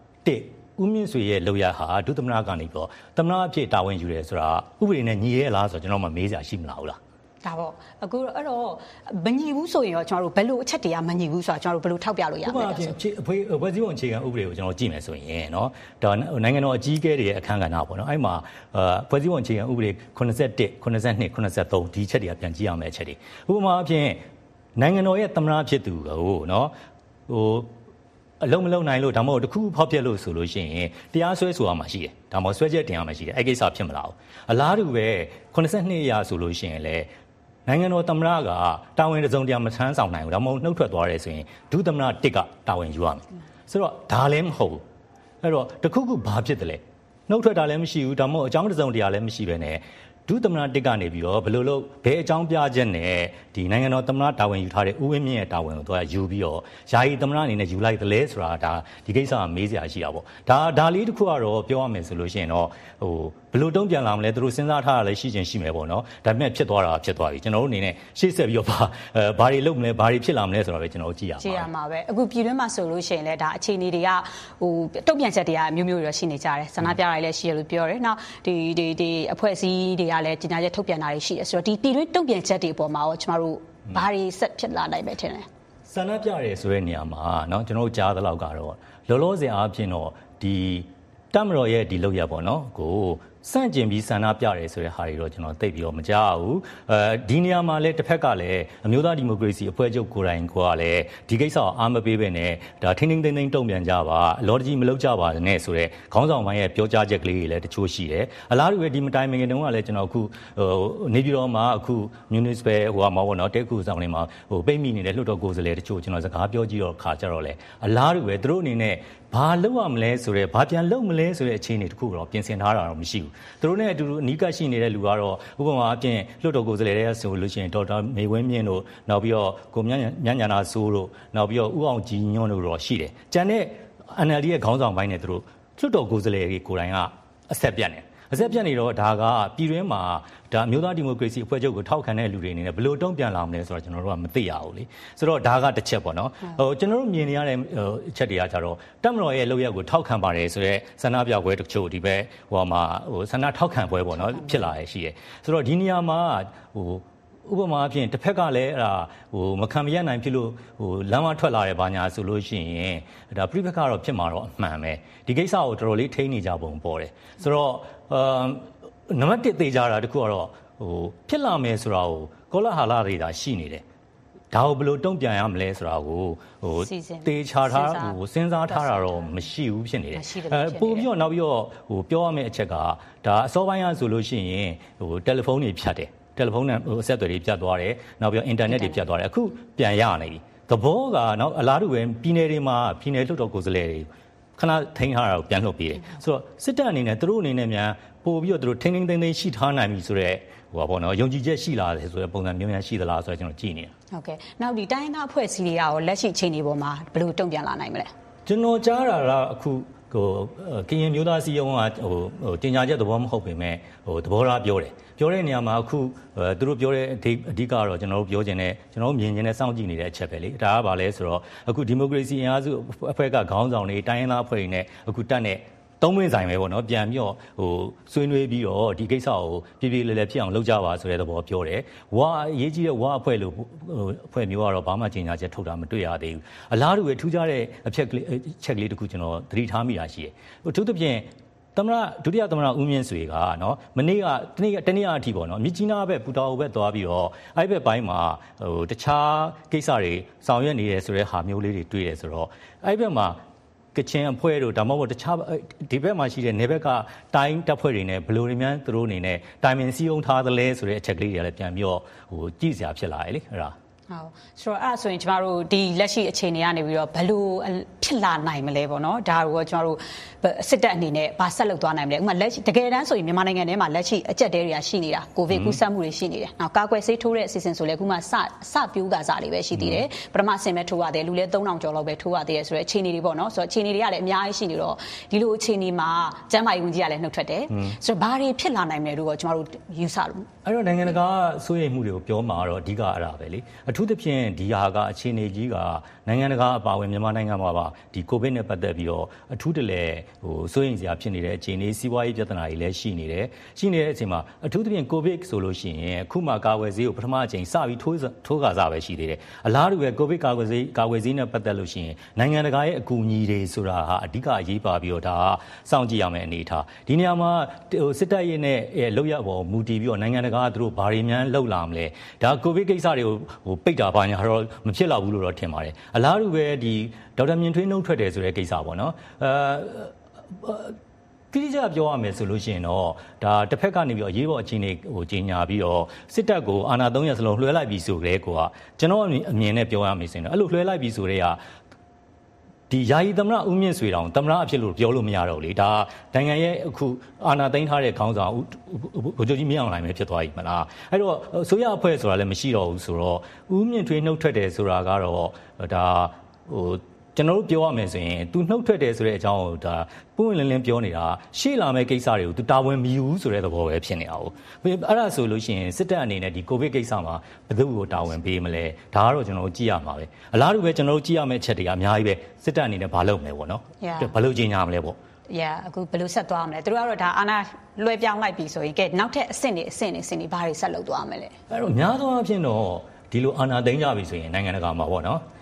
1ဦးမြင့်ဆွေရဲ့လောက်ရဟာဒုသမရကနေပြီးတော့သမရအဖြစ်တာဝန်ယူတယ်ဆိုတာဥပဒေနဲ့ညီရဲလားဆိုတော့ကျွန်တော်မှမေးစရာရှိမလားဟုတ်လားဒါပေါ့အခုအဲ့တော့မညီဘူးဆိုရင်ရောကျွန်တော်တို့ဘယ်လိုအချက်တွေကမညီဘူးဆိုတာကျွန်တော်တို့ဘယ်လိုထောက်ပြလို့ရမလဲဥပမာအဖြစ်ဖွဲ့စည်းပုံအခြေခံဥပဒေကိုကျွန်တော်ကြည့်မယ်ဆိုရင်เนาะဒါနိုင်ငံတော်အကြီးအကဲတွေရဲ့အခမ်းကဏ္ဍပေါ့နော်အဲ့မှာဖွဲ့စည်းပုံအခြေခံဥပဒေ81 82 83ဒီချက်တွေကပြန်ကြည့်ရမယ်အချက်တွေဥပမာအဖြစ်နိုင်ငံတော်ရဲ့သမရဖြစ်သူကိုเนาะအလုံးမလုံးနိုင်လို့ဒါမှမဟုတ်တခုဖောက်ပြက်လို့ဆိုလို့ရှိရင်တရားစွဲဆိုရမှာရှိတယ်ဒါမှမဟုတ်ဆွဲချက်တင်ရမှာရှိတယ်အဲ့ကိစ္စဖြစ်မလားအလားတူပဲ82ရာဆိုလို့ရှိရင်လည်းနိုင်ငံတော်သမ္မတကတာဝန်တစုံတရာမထမ်းဆောင်နိုင်ဘူးဒါမှမဟုတ်နှုတ်ထွက်သွားတယ်ဆိုရင်ဒုသမ္မတ1ကတာဝန်ယူရမယ်ဆိုတော့ဒါလည်းမဟုတ်ဘူးအဲ့တော့တခုခုဘာဖြစ်တယ်လဲနှုတ်ထွက်တာလည်းမရှိဘူးဒါမှမဟုတ်အကြောင်းတစုံတရာလည်းမရှိပဲနဲ့ဒုသမ္မတ1ကနေပြီးတော့ဘယ်လိုလုပ်ဘယ်အကြောင်းပြချက်နဲ့ဒီနိုင်ငံတော်သမ္မတတာဝန်ယူထားတဲ့ဦးဝင်းမြင့်ရဲ့တာဝန်ကိုသူကယူပြီးတော့ယာယီသမ္မတအနေနဲ့ယူလိုက်တယ်လဲဆိုတာဒါဒီကိစ္စကမေးစရာရှိတာပေါ့ဒါလေးတစ်ခုကတော့ပြောရမယ်ဆိုလို့ရှိရင်တော့ဘယ်လိုတုံ့ပြန်လာမလဲသူတို့စဉ်းစားထားတာလည်းရှိချင်းရှိမယ်ပေါ့နော်ဒါပေမဲ့ဖြစ်သွားတာဖြစ်သွားပြီကျွန်တော်တို့အနေနဲ့ရှေ့ဆက်ပြီးတော့ဘာတွေလုပ်မလဲဘာတွေဖြစ်လာမလဲဆိုတာပဲကျွန်တော်တို့ကြည့်ရမှာပဲအခုပြည်တွင်းမှာဆိုလို့ရှိရင်လည်းဒါအခြေအနေတွေကတုံ့ပြန်ချက်တွေကမျိုးမျိုးတွေရှိနေကြတယ်ဆန္ဒပြတာလည်းရှိရလို့ပြောတယ်နောက်ဒီအဖွဲ့အစည်းတွေကလည်းကြီးညာချက်ထုတ်ပြန်တာတွေရှိတယ်ဆိုတော့ဒီပြည်တွင်းတုံ့ပြန်ချက်တွေအပေါ်မှာရောကျွန်တော်တို့ဘာတွေဆက်ဖြစ်လာနိုင်ပဲထင်လဲဆန္ဒပြရဲဆိုတဲ့နေရာမှာเนาะကျွန်တော်တို့ကြားသလောက်ကတော့လောလောဆယ်အားဖြင့်တော့ဒီတမတော်ရဲ့ဒီလောက်ရပေါ့နော်ကိုစန့်ကျင်ပြီးဆန္ဒပြတယ်ဆိုတဲ့ဟာတွေတော့ကျွန်တော်သိပြီးတော့မကြားဘူးဒီနေရာမှာလည်းတစ်ဖက်ကလည်းအမျိုးသားဒီမိုကရေစီအဖွဲ့ချုပ်ကိုယ်တိုင်ကလည်းဒီကိစ္စကိုအားမပေးဘဲနဲ့ဒါထင်းထင်းသိမ်းသိမ်းတုံ့ပြန်ကြပါအလောတကြီးမလုပ်ကြပါနဲ့ဆိုတဲ့ခေါင်းဆောင်ပိုင်းရဲ့ပြောကြားချက်ကလေးတွေလည်းတချို့ရှိတယ်အလားတူပဲဒီမတိုင်မင်တုန်းကလည်းကျွန်တော်အခုနေပြည်တော်မှာအခု municipal မှာပေါ့နော်တဲခုဆောင်လေးမှာပိတ်မိနေတဲ့လွှတ်တော်ကိုယ်စားလှယ်တချို့ကျွန်တော်စကားပြောကြည့်တော့ခါကြတော့လေအလားတူပဲသူတို့အနေနဲ့ဘာလုပ်ရမလဲဆိုတော့ဘာပြန်လုပ်မလဲဆိုတဲ့အခြေအနေတခုတော့ပြင်ဆင်ထားတာတော့မရှိဘူးသူတို့နဲ့အတူတူအနီးကပ်ရှိနေတဲ့လူကတော့ဥပမာအပြင်လွှတ်တော်ကိုယ်စားလှယ်တွေဆိုလို့ရှိရင်ဒေါက်တာမေဝင်းမြင့်တို့နောက်ပြီးတော့ကိုမြညာနာစိုးတို့နောက်ပြီးတော့ဦးအောင်ကြည်ညွန့်တို့တော့ရှိတယ်ကျန်တဲ့ NLD ရဲ့ခေါင်းဆောင်ပိုင်းနဲ့သူတို့လွှတ်တော်ကိုယ်စားလှယ်တွေကိုယ်တိုင်ကအဆက်ပြတ်နေတော့ဒါကပြည်တွင်းမှာဒါမျိုးသားဒီမိုကရေစီအဖွဲ့ချုပ်ကိုထောက်ခံတဲ့လူတွေအနေနဲ့ဘယ်လိုတုံ့ပြန်လာမလဲဆိုတော့ကျွန်တော်တို့ကမသိရဘူးလေဆိုတော့ဒါကတစ်ချက်ပေါ့နော်ကျွန်တော်တို့မြင်နေရတဲ့အချက်တွေကကြတော့တပ်မတော်ရဲ့လုပ်ရက်ကိုထောက်ခံပါတယ်ဆိုတော့ဆန္ဒပြပွဲတချို့ဒီဘက်ဆန္ဒထောက်ခံပွဲပေါ့နော်ဖြစ်လာရရှိတယ်ဆိုတော့ဒီနေရာမှာဥပမာအဖြစ်တစ်ဖက်ကလည်းအဲ့ဒါမခံမရနိုင်ဖြစ်လို့လမ်းမထွက်လာတယ်ဘာညာဆိုလို့ရှိရင်ဒါပြိပက္ခတော့ဖြစ်မှာတော့အမှန်ပဲဒီကိစ္စကိုတော်တော်လေးထိန်းနေကြပုံပေါ်တယ်ဆိုတော့နံပါတ်1သေချာတာတခုကတော့ဖြစ်လာမယ်ဆိုတာကိုကောလာဟာလာတွေဒါရှိနေတယ်ဒါကိုဘယ်လိုတုံ့ပြန်ရမလဲဆိုတာကိုသေချာထားစဉ်းစားထားတာတော့မရှိဘူးဖြစ်နေတယ်ပို့ပြီးတော့နောက်ပြီးတော့ပြောရမယ့်အချက်ကဒါအစောပိုင်းကဆိုလို့ရှိရင်တယ်လီဖုန်းတွေဖြတ်တယ်တယ်လီဖုန်းနဲ့အဆက်အသွယ်တွေပြတ်သွားတယ်နောက်ပြီးတော့အင်တာနက်တွေပြတ်သွားတယ်အခုပြန်ရနေပြီသဘောကနောက်အလားတူပဲပြည်နယ်တွေမှာပြည်နယ်လွှတ်တော်ကိုယ်စားလှယ်တွေခဏထိန်းထားတာကိုပြန်လှုပ်ပေးတယ်ဆိုတော့စစ်တပ်အနေနဲ့သူတို့အနေနဲ့များပို့ပြီးတော့သူတို့ထိန်းသိမ်းရှိထားနိုင်ပြီဆိုတော့ပေါ့နော်ယုံကြည်ချက်ရှိလာတယ်ဆိုတဲ့ပုံစံမျိုးများရှိသလားဆိုတော့ကျွန်တော်ကြည့်နေတာဟုတ်ကဲ့နောက်ဒီတိုင်းသားအဖွဲ့အစည်းတွေကရောလက်ရှိအခြေအနေပေါ်မှာဘယ်လိုတုံ့ပြန်လာနိုင်မလဲကျွန်တော်ကြားတာကအခုကရင်မျိုးသားစီယုံကတင်ညာချက်သဘောမဟုတ်ပေမဲ့သဘောထားပြောတဲ့နေရာမှာအခုသူတို့ပြောတဲ့အဓိကတော့ကျွန်တော်တို့ပြောချင်တဲ့ကျွန်တော်တို့မြင်ချင်တဲ့စောင့်ကြည့်နေတဲ့အချက်ပဲလေဒါကဘာလဲဆိုတော့အခုဒီမိုကရေစီအင်အားစုအဖွဲ့ကခေါင်းဆောင်တွေတိုင်းရင်းသားအဖွဲ့တွေနဲ့အခုတက်တဲ့သုံးမင်းဆိုင်ပဲပေါ့နော်ပြန်ပြီးတော့ဆွေးနွေးပြီးတော့ဒီကိစ္စကိုပြည့်ပြည့်လဲလဲဖြစ်အောင်လုပ်ကြပါဆိုတဲ့သဘောပြောတယ်ဝါအရေးကြီးတဲ့ဝါအဖွဲ့လို့အဖွဲ့မျိုးကတော့ဘာမှကြေညာချက်ထုတ်တာမတွေ့ရသေးဘူးအလားတူပဲထူးခြားတဲ့အချက်ကလေးတစ်ခုကျွန်တော်သတိထားမိတာရှိတယ်အထူးသဖြင့်ဒုတိယသမ္မတဦးမြင့်ဆွေကနော်မနေ့ကတနေ့အထိပေါ့နော်မြစ်ကြီးနားဘက်ပူတာအိုဘက်သွားပြီးတော့အဲ့ဘက်ပိုင်းမှာတခြားကိစ္စတွေဆောင်ရွက်နေတယ်ဆိုတဲ့ဟာမျိုးလေးတွေတွေ့တယ်ဆိုတော့အဲ့ဘက်မှာကချင်အဖွဲ့တို့ဒါမှမဟုတ်တခြားဒီဘက်မှာရှိတဲ့နေဘက်ကတိုင်းတပ်ဖွဲ့တွေနဲ့ဘယ်လိုတွေများသူတို့အနေနဲ့တိုင်ပင်စည်းရုံးထားသလဲဆိုတဲ့အချက်ကလေးတွေကလည်းပြန်ပြီးတော့ကြည့်စရာဖြစ်လာတယ်လေအဲ့ဒါဟုတ်ဆိုတော့အဲ့ဆိုရင်ကျမတို့ဒီလက်ရှိအခြေအနေကနေပြီးတော့ဘယ်လိုဖြစ်လာနိုင်မလဲပေါ့နော်ဒါကိုကျမတို့စစ်တပ်အနေနဲ့ဗာဆက်လုပ်သွားနိုင်မလဲဥပမာလက်ရှိတကယ်တမ်းဆိုရင်မြန်မာနိုင်ငံထဲမှာလက်ရှိအကျက်တဲတွေကရှိနေတာကိုဗစ်ကူးစက်မှုတွေရှိနေတယ်နောက်ကာကွယ်ဆေးထိုးတဲ့အစီအစဉ်ဆိုလည်းအခုမှစပြိုးကစားလေးပဲရှိသေးတယ်ပထမဆင်မဲ့ထိုးရတယ်လူလည်း3000ကျော်လောက်ပဲထိုးရသေးတယ်ဆိုတော့အခြေအနေတွေပေါ့နော်ဆိုတော့အခြေအနေတွေကလည်းအများကြီးရှိနေတော့ဒီလိုအခြေအနေမှာကျန်းမာရေးဝန်ကြီးကလည်းနှုတ်ထွက်တယ်ဆိုတော့ဘာတွေဖြစ်လာနိုင်မလဲတို့ကကျမတို့ယူဆလို့အဲ့တော့နိုင်ငံတကာစိုးရိမ်မှုတွေကိုပြောမှာတော့အဓိကအဲ့ဒါပဲလေအထူးသဖြင့်ဒီဟာကအခြေအနေကြီးကနိုင်ငံတကာအပါအဝင်မြန်မာနိုင်ငံမှာပါဒီကိုဗစ်နဲ့ပတ်သက်ပြီးတော့အထူးတလဲစိုးရိမ်စရာဖြစ်နေတဲ့အခြေအနေစီးပွားရေးပြဿနာတွေလည်းရှိနေတဲ့အချိန်မှာအထူးသဖြင့်ကိုဗစ်ဆိုလို့ရှိရင်အခုမှကာကွယ်ဆေးကိုပထမအချိန်စပြီးထိုးကာစားပဲရှိသေးတယ်အလားတူပဲကိုဗစ်ကာကွယ်ဆေးနဲ့ပတ်သက်လို့ရှိရင်နိုင်ငံတကာရဲ့အကူအညီတွေဆိုတာဟာအဓိကအရေးပါပြီးတော့ဒါကစောင့်ကြည့်ရမယ့်အနေအထားဒီနေရာမှာစစ်တပ်ရဲ့နဲ့လောက်ရပေါ်မူတည်ပြီးတော့နိုင်ငံတကာကသူတို့ဘာတွေများလောက်လာမလဲဒါကိုဗစ်ကိစ္စတွေကိုပိတ်တာပါညာတော့မဖြစ်တော့ဘူးလို့တော့ထင်ပါတယ်အလားတူပဲဒီဒေါက်တာမြင့်ထွေးနှုတ်ထွက်တယ်ဆိုတဲ့ကိစ္စပေါ့နော်တိကျပြောရမယ်ဆိုလို့ရှိရင်တော့ဒါတစ်ဖက်ကနေပြီးတော့ရေးပေါ်အခြေအနေကြီးညာပြီးတော့စစ်တပ်ကိုအာဏာ3ရက်စလုံးလွှဲလိုက်ပြီးဆိုကြတဲ့ကိုကကျွန်တော်အမြင်နဲ့ပြောရမယ်ဆိုရင်တော့အဲ့လိုလွှဲလိုက်ပြီးဆိုတဲ့ကဒီယာယီသမ္မတဦးမြင့်ဆွေတောင်သမ္မတအဖြစ်လို့ပြောလို့မရတော့ဘူးလေဒါနိုင်ငံရဲ့အခုအာဏာသိမ်းထားတဲ့ခေါင်းဆောင်ဗိုလ်ချုပ်ကြီးမင်းအောင်လှိုင်ပဲဖြစ်သွားပြီမလားအဲ့တော့အစိုးရအဖွဲ့ဆိုတာလည်းမရှိတော့ဘူးဆိုတော့ဦးမြင့်ထွေးနှုတ်ထွက်တယ်ဆိုတာကတော့ဒါကျွန်တော်တို့ပြောရမယ်ဆိုရင် तू နှုတ်ထွက်တယ်ဆိုတဲ့အကြောင်းကိုဒါပွင့်လင်းလင်းပြောနေတာရှေ့လာမယ့်ကိစ္စတွေကို तू တာဝန်မယူဘူးဆိုတဲ့သဘောပဲဖြစ်နေတာဟုတ်အဲ့ဒါဆိုလို့ရှိရင်စစ်တပ်အနေနဲ့ဒီကိုဗစ်ကိစ္စမှာဘယ်သူ့ကိုတာဝန်ပေးမလဲဒါကတော့ကျွန်တော်တို့ကြည့်ရမှာပဲအလားတူပဲကျွန်တော်တို့ကြည့်ရမယ့်အချက်တွေကအများကြီးပဲစစ်တပ်အနေနဲ့ဘာလုပ်မလဲပေါ့နော်ဘာလုပ်ကြီးညာမလဲပေါ့အခုဘယ်လိုဆက်သွားမလဲသူတို့ကတော့ဒါအာဏာလွှဲပြောင်းလိုက်ပြီဆိုရင်ကဲနောက်ထပ်အဆင့်တွေဘာတွေဆက်လုပ်သွားမလဲအဲ့တော့များသောအားဖြင့်တော့ဒီလိုအာဏာသိမ်းကြပြီဆိုရင်နိုင်ငံတကာမှာပေါ့နော်